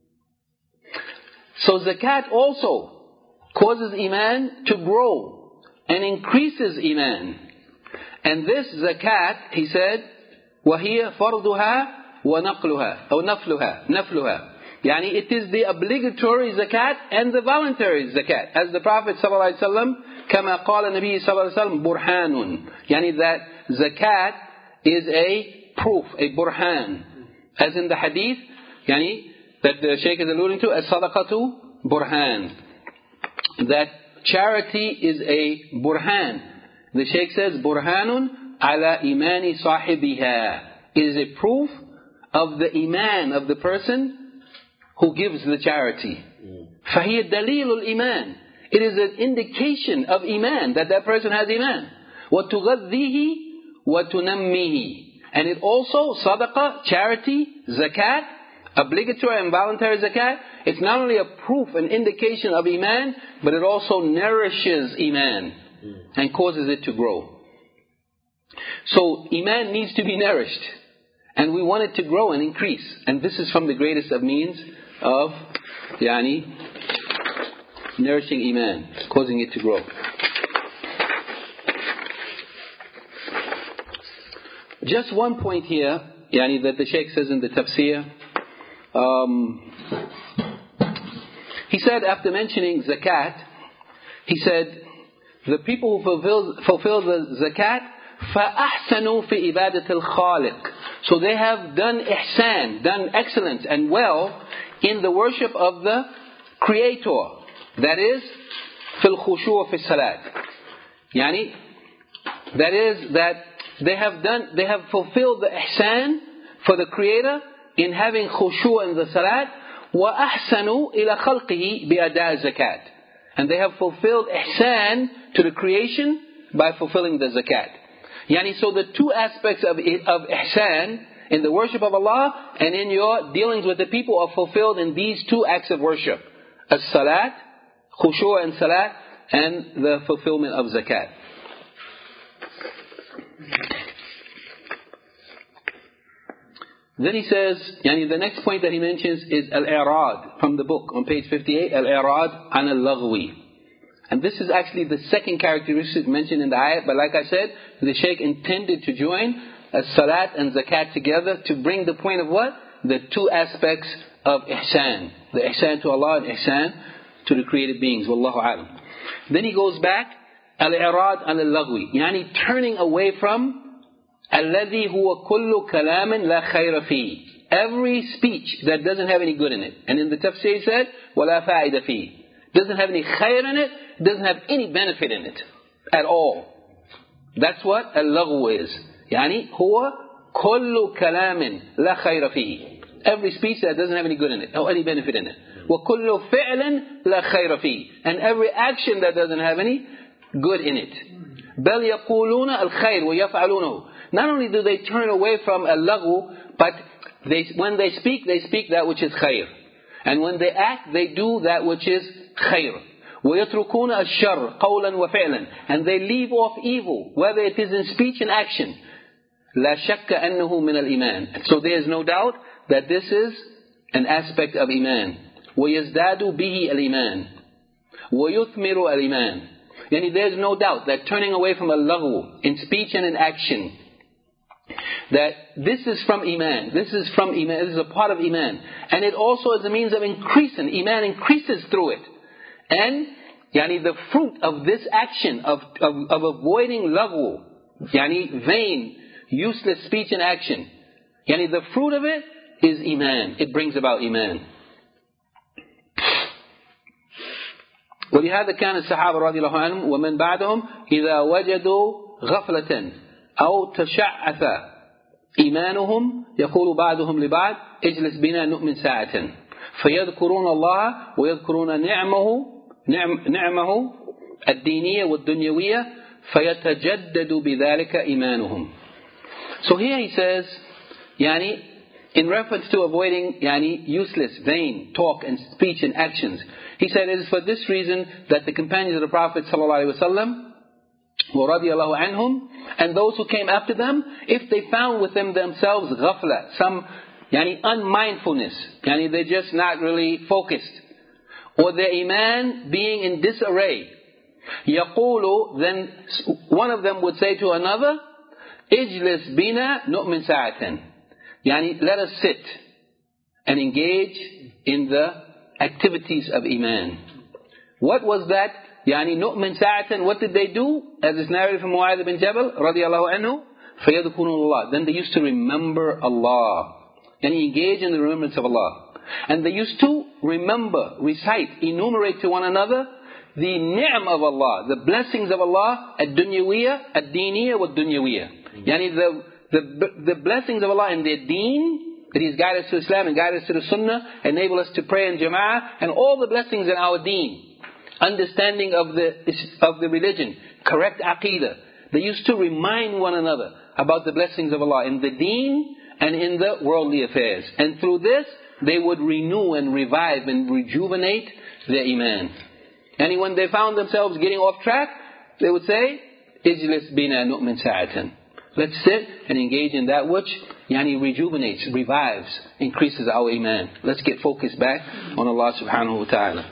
So zakat also causes Iman to grow and increases Iman. And this zakat, he said, وَهِيَ فَرْضُهَا وَنَقْلُهَا أو نَفْلُهَا. It is the obligatory zakat and the voluntary zakat. As the Prophet ﷺ, كما قال النبي صلى الله عليه وسلم برهان. That zakat is a proof, a burhan. As in the hadith, that the Shaykh is alluding to, as-sadaqatu burhan. That charity is a burhan. The Shaykh says, burhanun ala imani sahibiha. It is a proof of the iman of the person who gives the charity. فَهِيَ دَلِيلُ الْإِيمَانِ. It is an indication of Iman, that person has Iman. وَتُغَذِّهِ وَتُنَمِّهِ. And it also, sadaqah, charity, zakat, obligatory and voluntary zakat, it's not only a proof, an indication of Iman, but it also nourishes Iman and causes it to grow. So Iman needs to be nourished. And we want it to grow and increase. And this is from the greatest of means of nourishing Iman, causing it to grow. Just one point here, that the Shaykh says in the tafsir. He said, after mentioning zakat, he said, the people who fulfill the zakat, فَأَحْسَنُوا فِي إِبَادَةِ الْخَالِقِ. So they have done ihsan, done excellence and well in the worship of the Creator. That is, فِي الْخُشُوعِ فِي الصَّلَاةِ. That is, that they have fulfilled the ihsan for the Creator in having khushu' in the salat, وَأَحْسَنُوا إِلَى خَلْقِهِ بِأَدَاءِ الزَّكَاةِ. And they have fulfilled ihsan to the creation by fulfilling the zakat. So the two aspects of ihsan in the worship of Allah and in your dealings with the people are fulfilled in these two acts of worship. As-salat, khushu' and salat, and the fulfillment of zakat. Then he says, the next point that he mentions is al-i'rad from the book on page 58, al-i'rad an al-laghwi. And this is actually the second characteristic mentioned in the ayat, but like I said, the Shaykh intended to join as-salat and zakat together to bring the point of what? The two aspects of ihsan. The ihsan to Allah and ihsan to the created beings. Wallahu a'lam. Then he goes back, al-i'rad an al-laghwi, turning away from الذي هو كل كلام لا خير فيه. Every speech that doesn't have any good in it. And in the tafsir he said, ولا فائدة فيه. Doesn't have any khair in it, doesn't have any benefit in it at all. That's what al-laghu is. هو كل كلام لا خير فيه. Every speech that doesn't have any good in it, or any benefit in it. وكل فعل لا خير فيه. And every action that doesn't have any good in it. بل يقولون الخير ويفعلونه. Not only do they turn away from al-laghu, but when they speak that which is khair. And when they act, they do that which is khair. وَيَتْرُكُونَ الشَّرَّ قَوْلًا وَفِعْلًا. And they leave off evil, whether it is in speech and action. لا شك أنه من الإيمان. So there is no doubt that this is an aspect of Iman. ويزداد به الإيمان ويثمر الإيمان. Yani there is no doubt that turning away from al-laghu in speech and in action, that this is from Iman. This is from Iman. This is a part of Iman. And it also is a means of increasing. Iman increases through it. And yani the fruit of this action of avoiding laghu, yani vain, useless speech and action, yani the fruit of it is Iman. It brings about Iman. ولهذا كان الصحابة رضي الله عنهم ومن بعدهم إذا وجدوا غفلة أو تشعث إيمانهم يقول بعضهم لبعض اجلس بنا نؤمن ساعة فيذكرون الله ويذكرون نعمه الدينية والدنيوية فيتجدد بذلك إيمانهم. So here he says, يعني, in reference to avoiding yani, useless, vain talk and speech and actions, he said it is for this reason that the companions of the Prophet ﷺ, وَرَضِيَ anhum, and those who came after them, if they found within themselves ghafla, some yani, unmindfulness, yani, they're just not really focused, or their iman being in disarray, يَقُولُ, then one of them would say to another, اجلس بنا نؤمن ساعة, yani, let us sit and engage in the activities of Iman. What was that? Yani nu'min sa'atan, what did they do? As is narrated from Mu'adh ibn Jabal radiyallahu anhu, فَيَذْكُرُونَ اللَّهِ, then they used to remember Allah. And engage in the remembrance of Allah. And they used to remember, recite, enumerate to one another the ni'am of Allah, the blessings of Allah, ad-dunyawiyya, ad-diniyya, wa-dunyawiyya. Yani the blessings of Allah in their deen, that He's guided us to Islam and guided us to the Sunnah, enable us to pray in Jama'ah, and all the blessings in our deen, understanding of the religion, correct aqeedah. They used to remind one another about the blessings of Allah in the deen and in the worldly affairs. And through this, they would renew and revive and rejuvenate their iman. And when they found themselves getting off track, they would say, اجلس بنا نؤمن ساعة. Let's sit and engage in that which yani rejuvenates, revives, increases our iman. Let's get focused back on Allah subhanahu wa ta'ala.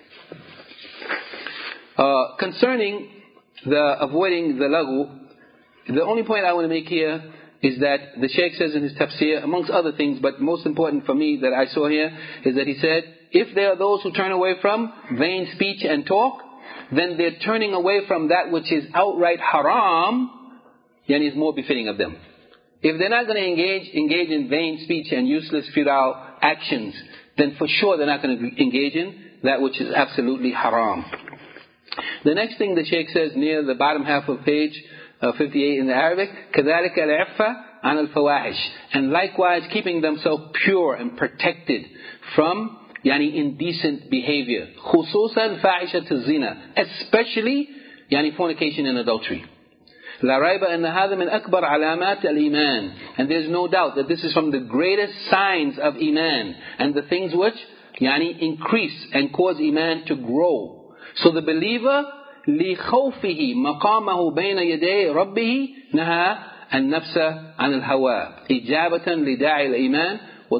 Concerning the avoiding the laghu, the only point I want to make here is that the Shaykh says in his tafsir, amongst other things, but most important for me that I saw here, is that he said, if there are those who turn away from vain speech and talk, then they're turning away from that which is outright haram, yani is more befitting of them. If they're not going to engage in vain speech and useless futile actions, then for sure they're not going to engage in that which is absolutely haram. The next thing the Shaykh says near the bottom half of page 58 in the Arabic, كَذَلِكَ الْعِفَّةِ عَنَ الْفَوَاحِشِ, and likewise keeping themselves pure and protected from yani indecent behavior, خُصُوصًا فَاحِشَةُ الزِّنَا, especially yani fornication and adultery. لا ريب أن هذا من أكبر علامات الإيمان, and there's no doubt that this is from the greatest signs of Iman and the things which yani increase and cause Iman to grow. So the believer لخوفه مقامه بين يدي ربه نهى النفس عن الهوى إجابة لداعي الإيمان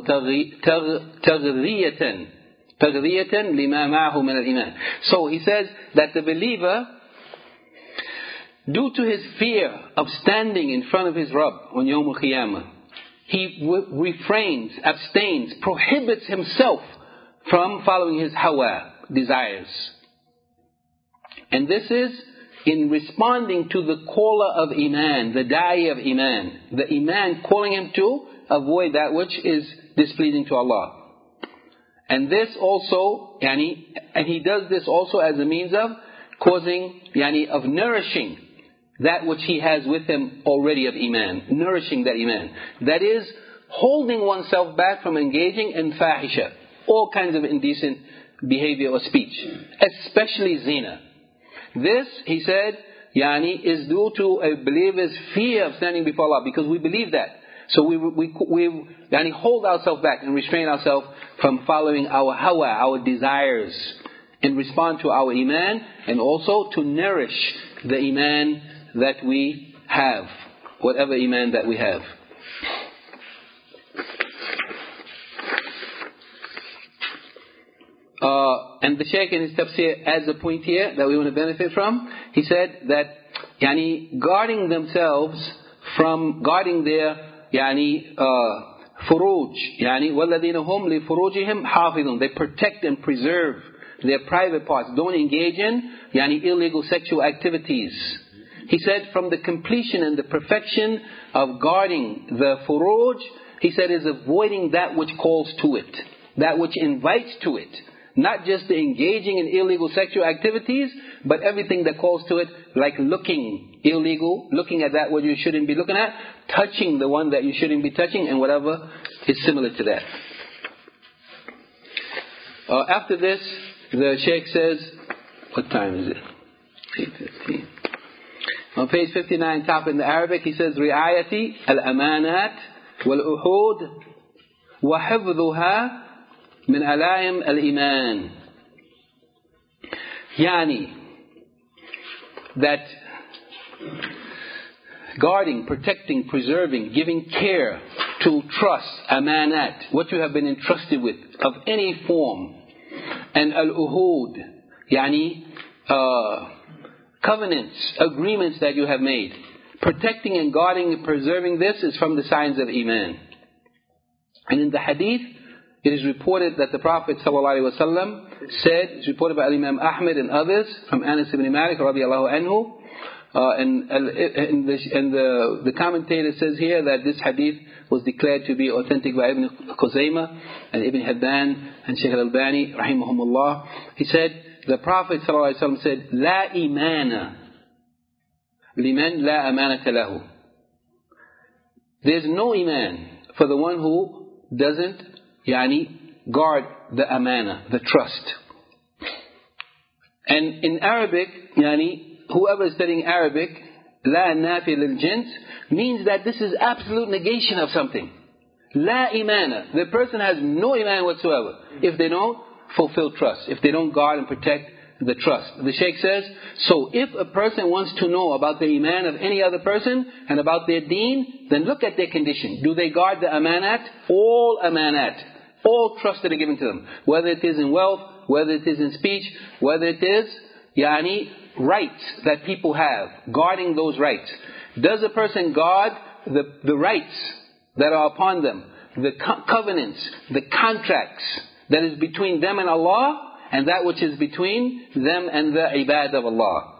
وتغذية لما معه من الإيمان. So he says that the believer, due to his fear of standing in front of his Rabb on Yawm al-Qiyamah, he refrains, abstains, prohibits himself from following his hawa, desires. And this is in responding to the caller of Iman, the da'i of Iman. The Iman calling him to avoid that which is displeasing to Allah. And this also, and he does this also as a means of causing, of nourishing that which he has with him already of Iman. Nourishing that Iman. That is, holding oneself back from engaging in fahisha, all kinds of indecent behavior or speech, especially zina. This, he said, is due to a believer's fear of standing before Allah, because we believe that. So we hold ourselves back and restrain ourselves from following our hawa, our desires, and respond to our iman, and also to nourish the iman that we have. whatever iman that we have. And the Shaykh in his tafsir adds a point here that we want to benefit from. He said that guarding themselves from guarding their furuj, وَالَّذِينَ هُمْ لِفُرُوجِهِمْ حَافِظُونَ. They protect and preserve their private parts. Don't engage in illegal sexual activities. He said from the completion and the perfection of guarding the furuj, he said, is avoiding that which calls to it, that which invites to it. Not just the engaging in illegal sexual activities, but everything that calls to it, like looking illegal, looking at that what you shouldn't be looking at, touching the one that you shouldn't be touching, and whatever is similar to that. After this, the Shaykh says, what time is it? 8:15. On page 59, top in the Arabic, he says, رِعَايَةِ الْأَمَانَاتِ وَالْأُحُودِ وَحِفْظُهَا من علائم الإيمان. That guarding, protecting, preserving, giving care to trust, amanat, what you have been entrusted with of any form, and al-uhud, covenants, agreements that you have made. Protecting and guarding and preserving this is from the signs of Iman. And in the hadith, it is reported that the Prophet ﷺ said, it's reported by Imam Ahmed and others, from Anas ibn Malik radiallahu anhu, and the commentator says here that this hadith was declared to be authentic by Ibn Khuzaymah and Ibn Hibban and Shaykh al-Albani rahimahumullah. He said, the Prophet ﷺ said, La imana liman la amanata lahu. There's no iman for the one who doesn't guard the amana, the trust. And in Arabic, whoever is studying Arabic, la nafi lil jins, means that this is absolute negation of something. La imana. The person has no iman whatsoever if they don't fulfill trust, if they don't guard and protect the trust. The Shaykh says, so if a person wants to know about the iman of any other person and about their deen, then look at their condition. Do they guard the amanat? All amanat. All trust that are given to them. Whether it is in wealth, whether it is in speech, whether it is rights that people have. Guarding those rights. Does a person guard the rights that are upon them? The covenants, the contracts that is between them and Allah, and that which is between them and the ibad of Allah.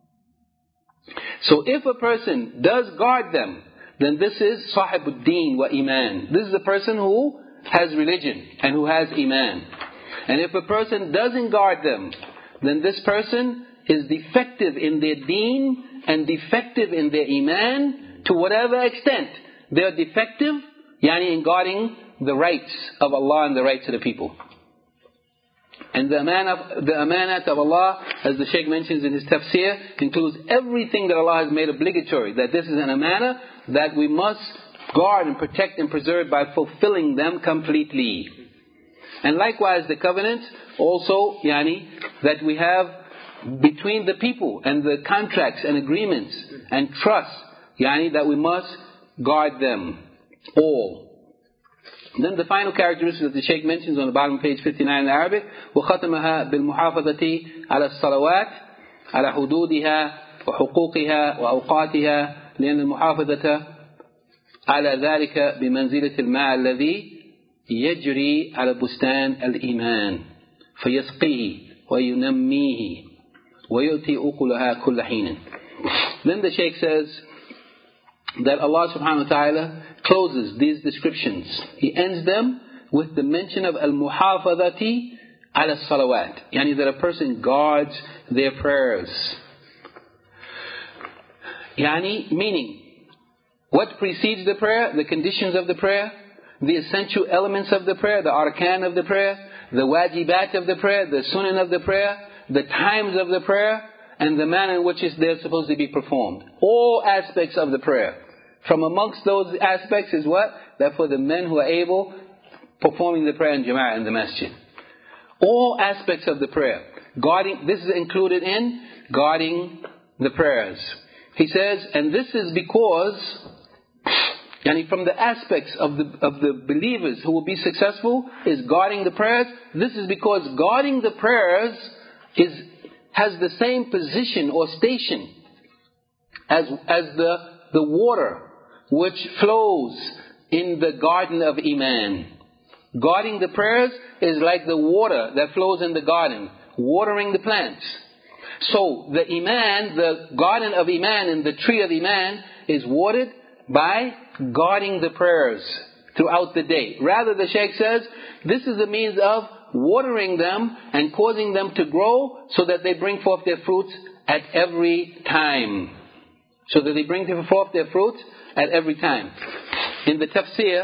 So if a person does guard them, then this is sahibud deen wa iman. This is a person who has religion and who has iman. And if a person doesn't guard them, then this person is defective in their deen and defective in their iman to whatever extent they are defective, in guarding the rights of Allah and the rights of the people. And the amanat of Allah, as the Shaykh mentions in his tafsir, includes everything that Allah has made obligatory. That this is an amana that we must guard and protect and preserve by fulfilling them completely. And likewise the covenants also, that we have between the people, and the contracts and agreements and trust, that we must guard them all. Then the final characteristic that the Shaykh mentions on the bottom of page 59 in Arabic, وَخَتَمَهَا بِالْمُحَافَظَةِ عَلَى الصَّلَوَاتِ عَلى حُدُودِهَا وَحُقُوقِهَا وَأَوْقَاتِهَا لأن المحافظة على ذلك بمنزلة الماء الذي يجري على بستان الإيمان فيسقيه وينميه ويؤتي أكلها كل حين. Then the Shaykh says that Allah subhanahu wa ta'ala closes these descriptions. He ends them with the mention of al-muhafadati ala salawat. That a person guards their prayers. Meaning, what precedes the prayer? The conditions of the prayer, the essential elements of the prayer, the arkan of the prayer, the wajibat of the prayer, the sunan of the prayer, the times of the prayer, and the manner in which they're supposed to be performed. All aspects of the prayer. From amongst those aspects is what? That for the men who are able, performing the prayer in jama'ah in the masjid. All aspects of the prayer. Guarding, this is included in guarding the prayers. he says, and this is because, from the aspects of the believers who will be successful is guarding the prayers. This is because guarding the prayers has the same position or station as the water which flows in the garden of Iman. Guarding the prayers is like the water that flows in the garden, watering the plants. So the Iman, the garden of Iman and the tree of Iman is watered by guarding the prayers throughout the day. Rather, the Shaykh says, this is a means of watering them and causing them to grow so that they bring forth their fruits at every time. So that they bring forth their fruits at every time. In the tafsir,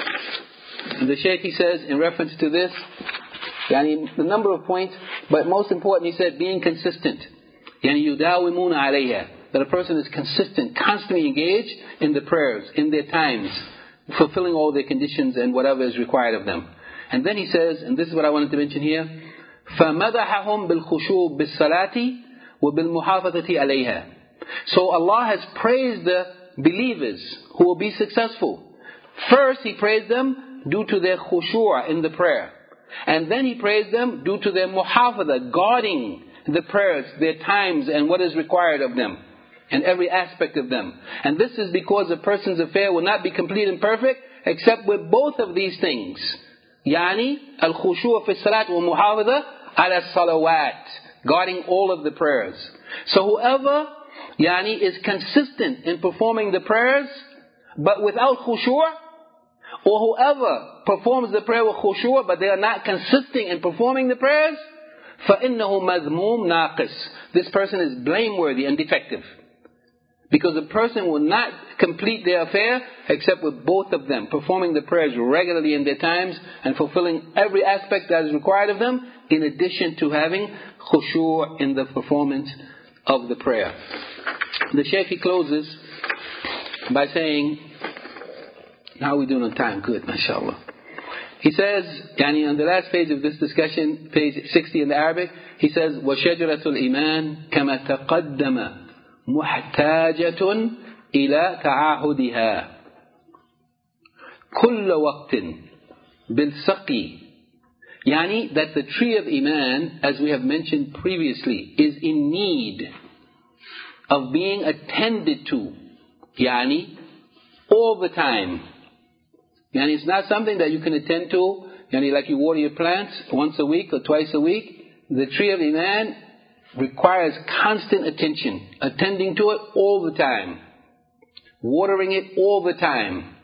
the Shaykh, he says, in reference to this, the number of points, but most important, he said, being consistent. يُدَاوِمُونَ عَلَيْهَا. That a person is consistent, constantly engaged in the prayers, in their times, fulfilling all their conditions and whatever is required of them. And then he says, and this is what I wanted to mention here, فَمَدَحَهُمْ بِالْخُشُوعِ بِالصَّلَاةِ وَبِالْمُحَافَظَةِ عَلَيْهَا. So Allah has praised the believers who will be successful. First, He praised them due to their khushu' in the prayer. And then He praised them due to their muhafaza, guarding the prayers, their times and what is required of them, and every aspect of them. And this is because a person's affair will not be complete and perfect except with both of these things. al-khushu' fi salat wa muhafaza ala salawat, guarding all of the prayers. So whoever is consistent in performing the prayers but without khushu', or whoever performs the prayer with khushu' but they are not consistent in performing the prayers, فَإِنَّهُ مَذْمُومٌ نَاقِصٌ. This person is blameworthy and defective. Because a person will not complete their affair except with both of them, performing the prayers regularly in their times and fulfilling every aspect that is required of them, in addition to having khushu' in the performance of the prayer. The Shaykh, he closes by saying, how are we doing on time? Good, mashallah. He says, on the last page of this discussion, page 60 in the Arabic, he says, وَشَجَرَةُ الْإِيمَانِ كَمَا تَقَدَّمَ مُحْتَاجَةٌ إِلَى تَعَاهُدِهَا كُلَّ وَقْتٍ بِالسَّقِي. That the tree of Iman, as we have mentioned previously, is in need of being attended to, all the time. It's not something that you can attend to, like you water your plants once a week or twice a week. The tree of Iman requires constant attention, attending to it all the time, watering it all the time.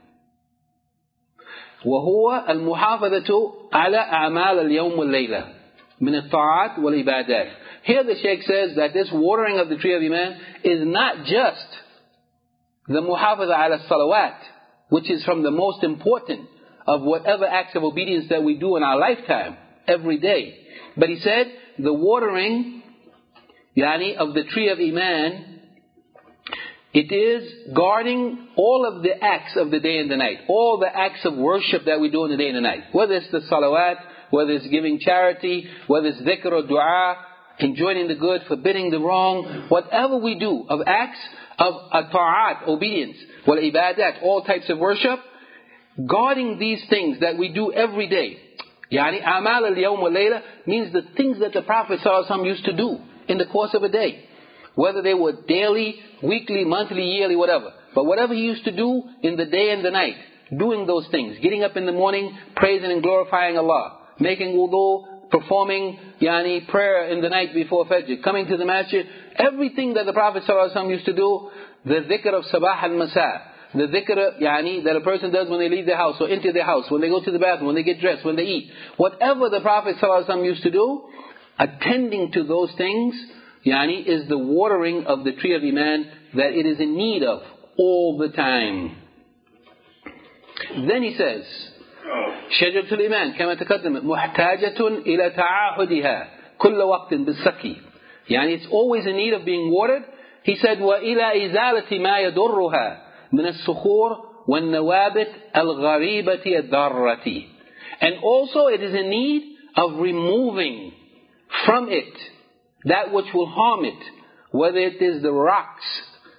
وهو المحافظة على أعمال اليوم والليلة من الطاعات والعبادات. Here the Shaykh says that this watering of the tree of Iman is not just the muhafaza ala salawat, which is from the most important of whatever acts of obedience that we do in our lifetime, every day. But he said, the watering, of the tree of Iman, it is guarding all of the acts of the day and the night, all the acts of worship that we do in the day and the night. Whether it's the salawat, whether it's giving charity, whether it's dhikr or dua, enjoining the good, forbidding the wrong, whatever we do of acts of ta'at, obedience, wal ibadat, all types of worship, guarding these things that we do every day. Amal al-yawm wal-layla means the things that the Prophet ﷺ used to do in the course of a day. Whether they were daily, weekly, monthly, yearly, whatever. But whatever he used to do in the day and the night, doing those things, getting up in the morning, praising and glorifying Allah, making wudu, performing prayer in the night before Fajr, coming to the masjid, everything that the Prophet ﷺ used to do, the dhikr of sabah al-masa, the dhikr that a person does when they leave their house or enter their house, when they go to the bathroom, when they get dressed, when they eat. Whatever the Prophet ﷺ used to do, attending to those things, is the watering of the tree of Iman that it is in need of all the time. Then he says, شجرة الإيمان كما تقدم محتاجة إلى تعاهدها كل وقت بالسقي. It's always in need of being watered. He said, وإلى إزالة ما يضرها من الصخور والنوابت الغريبة الضارة. And also it is in need of removing from it that which will harm it, whether it is the rocks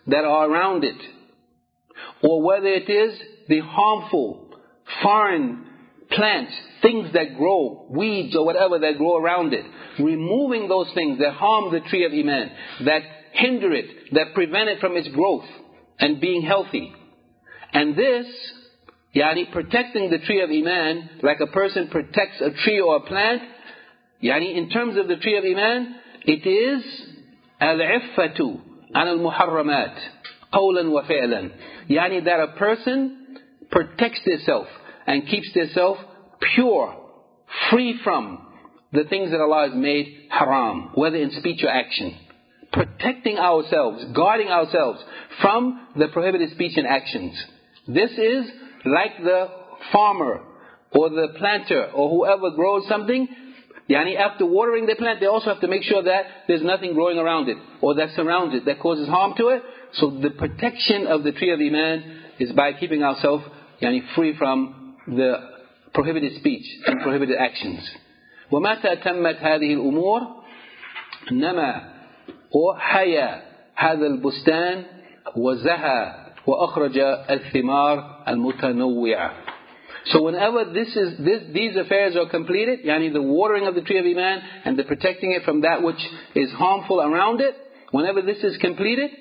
that are around it, or whether it is the harmful, foreign plants, things that grow, weeds or whatever that grow around it, removing those things that harm the tree of Iman, that hinder it, that prevent it from its growth and being healthy. And this, protecting the tree of Iman, like a person protects a tree or a plant, in terms of the tree of Iman, it is al-iffatu al-muharramat, qawlan wa fi'lan. That a person protects themselves and keeps themselves pure, free from the things that Allah has made haram, whether in speech or action. Protecting ourselves, guarding ourselves from the prohibited speech and actions. This is like the farmer or the planter or whoever grows something. After watering the plant, they also have to make sure that there's nothing growing around it or that surrounds it that causes harm to it. So the protection of the tree of Iman is by keeping ourselves free from the prohibited speech and prohibited actions. وَمَتَى تَمَّتْ هَذِهِ الْأُمُورِ نَمَى وحيا هذا البستان وزهى وأخرج الثمار المتنوعة. So whenever these affairs are completed, the watering of the tree of Iman and the protecting it from that which is harmful around it, whenever this is completed,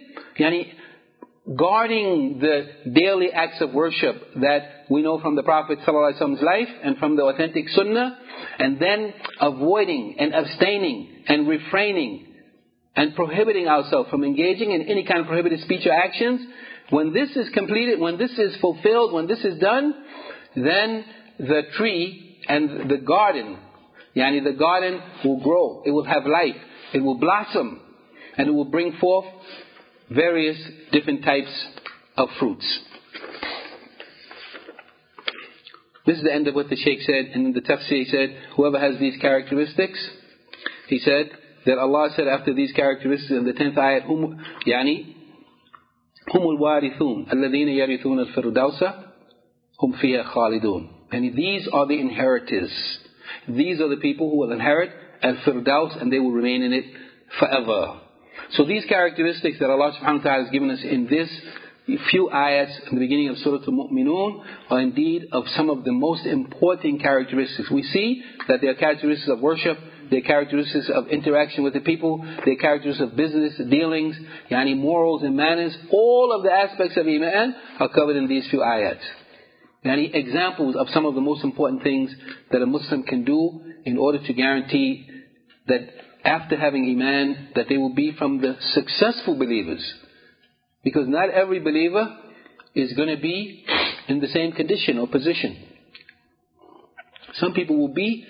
guarding the daily acts of worship that we know from the Prophet ﷺ's life and from the authentic Sunnah, and then avoiding and abstaining and refraining and prohibiting ourselves from engaging in any kind of prohibited speech or actions. When this is completed, when this is fulfilled, when this is done, then the tree and the garden will grow, it will have life, it will blossom, and it will bring forth various different types of fruits. This is the end of what the Shaykh said, and in the tafsir he said, whoever has these characteristics, he said that Allah said after these characteristics in the 10th ayat, هم الوارثون الذين يرثون الفردوس هم فيها خالدون. And these are the inheritors. These are the people who will inherit al-Firdaus, and they will remain in it forever. So these characteristics that Allah subhanahu wa ta'ala has given us in this few ayats in the beginning of Surah Al-Mu'minun are indeed of some of the most important characteristics. We see that they are characteristics of worship, they are characteristics of interaction with the people, they are characteristics of business dealings, morals and manners. All of the aspects of Iman are covered in these few ayats. Examples of some of the most important things that a Muslim can do in order to guarantee that after having Iman, that they will be from the successful believers. Because not every believer is going to be in the same condition or position. Some people will be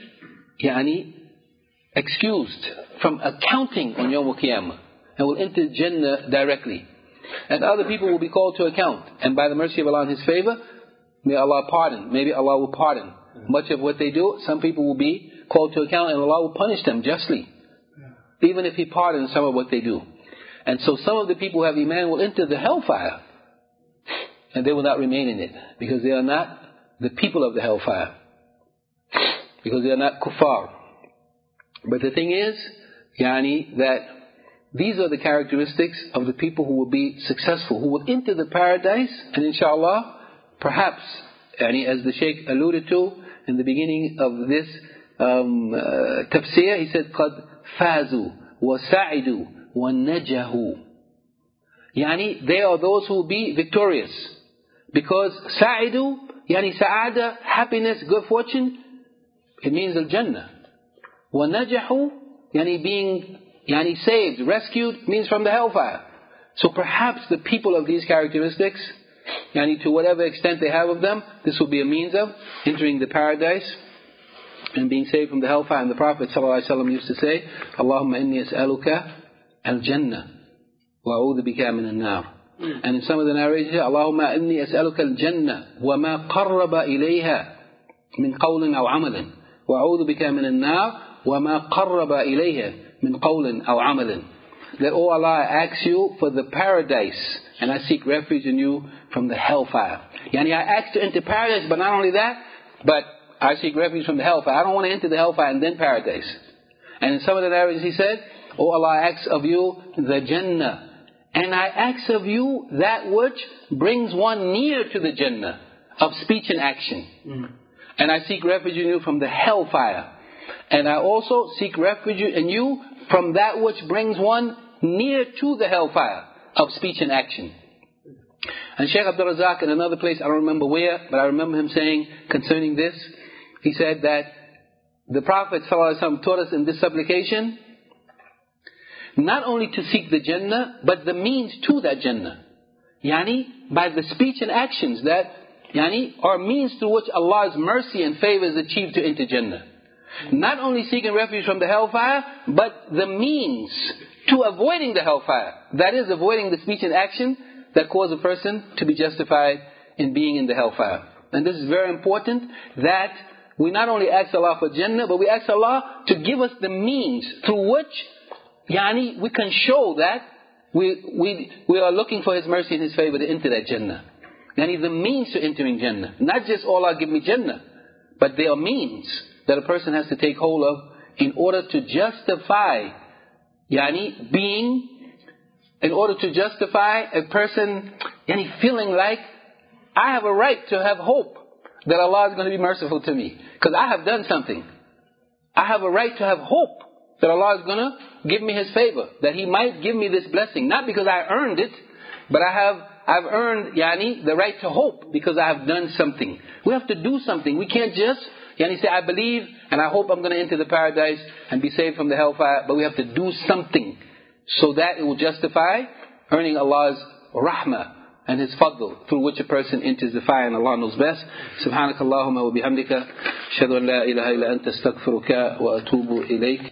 excused from accounting on Yawm al-Qiyamah and will enter Jannah directly. And other people will be called to account. And by the mercy of Allah and His favor, may Allah pardon. Maybe Allah will pardon much of what they do. Some people will be called to account and Allah will punish them justly, even if He pardons some of what they do. And so some of the people who have Iman will enter the hellfire, and they will not remain in it, because they are not the people of the hellfire, because they are not kuffar. But the thing is, that these are the characteristics of the people who will be successful, who will enter the paradise, and inshallah, perhaps, as the Shaykh alluded to in the beginning of this tafsir, he said, قَدْ فَازُوا وَسَعِدُوا وَنَجَهُوا. They are those who will be victorious. Because sa'idu, sa'ada, happiness, good fortune, it means al-Jannah. وَنَجَحُوا, being saved, rescued, means from the hellfire. So perhaps the people of these characteristics, to whatever extent they have of them, this will be a means of entering the paradise and being saved from the hellfire. And the Prophet ﷺ used to say, Allahumma inni as'aluka al-Jannah wa a'udhu bika min al-nar. And in some of the narrations, Allahumma inni as'aluka al-Jannah wa ma qarraba ilayha min qawlin aw amalin wa a'udhu bika min al-nar wa ma qarraba ilayha min qawlin aw amalin. That, oh Allah, I ask you for the paradise, and I seek refuge in you from the hellfire. I ask to enter paradise, but not only that, but I seek refuge from the hellfire. I don't want to enter the hellfire and then paradise. And in some of the narrations he said, oh Allah, I ask of you the Jannah and I ask of you that which brings one near to the Jannah of speech and action. And I seek refuge in you from the hellfire. And I also seek refuge in you from that which brings one near to the hellfire of speech and action. And Shaykh Abdul Razak in another place, I don't remember where, but I remember him saying concerning this, he said that the Prophet ﷺ taught us in this supplication not only to seek the Jannah, but the means to that Jannah. Yani, by the speech and actions that are means through which Allah's mercy and favor is achieved to enter Jannah. Not only seeking refuge from the hellfire, but the means to avoiding the hellfire. That is, avoiding the speech and action that cause a person to be justified in being in the hellfire. And this is very important, that we not only ask Allah for Jannah, but we ask Allah to give us the means through which we can show that we are looking for His mercy and His favor to enter that Jannah. The means to entering Jannah. Not just, oh Allah, give me Jannah, but there are means that a person has to take hold of in order to justify in order to justify a person feeling like I have a right to have hope that Allah is going to be merciful to me because I have done something. I have a right to have hope that Allah is going to give me His favor, that He might give me this blessing, not because I earned it, but I've earned the right to hope because I have done something. We have to do something. We can't just say I believe and I hope I'm going to enter the paradise and be saved from the hellfire, but we have to do something so that it will justify earning Allah's rahmah and His fadl through which a person enters the fire, and Allah knows best. Subhanakallahumma wa bihamdika ashhadu an la ilaha illa anta astaghfiruka wa atubu ilayk.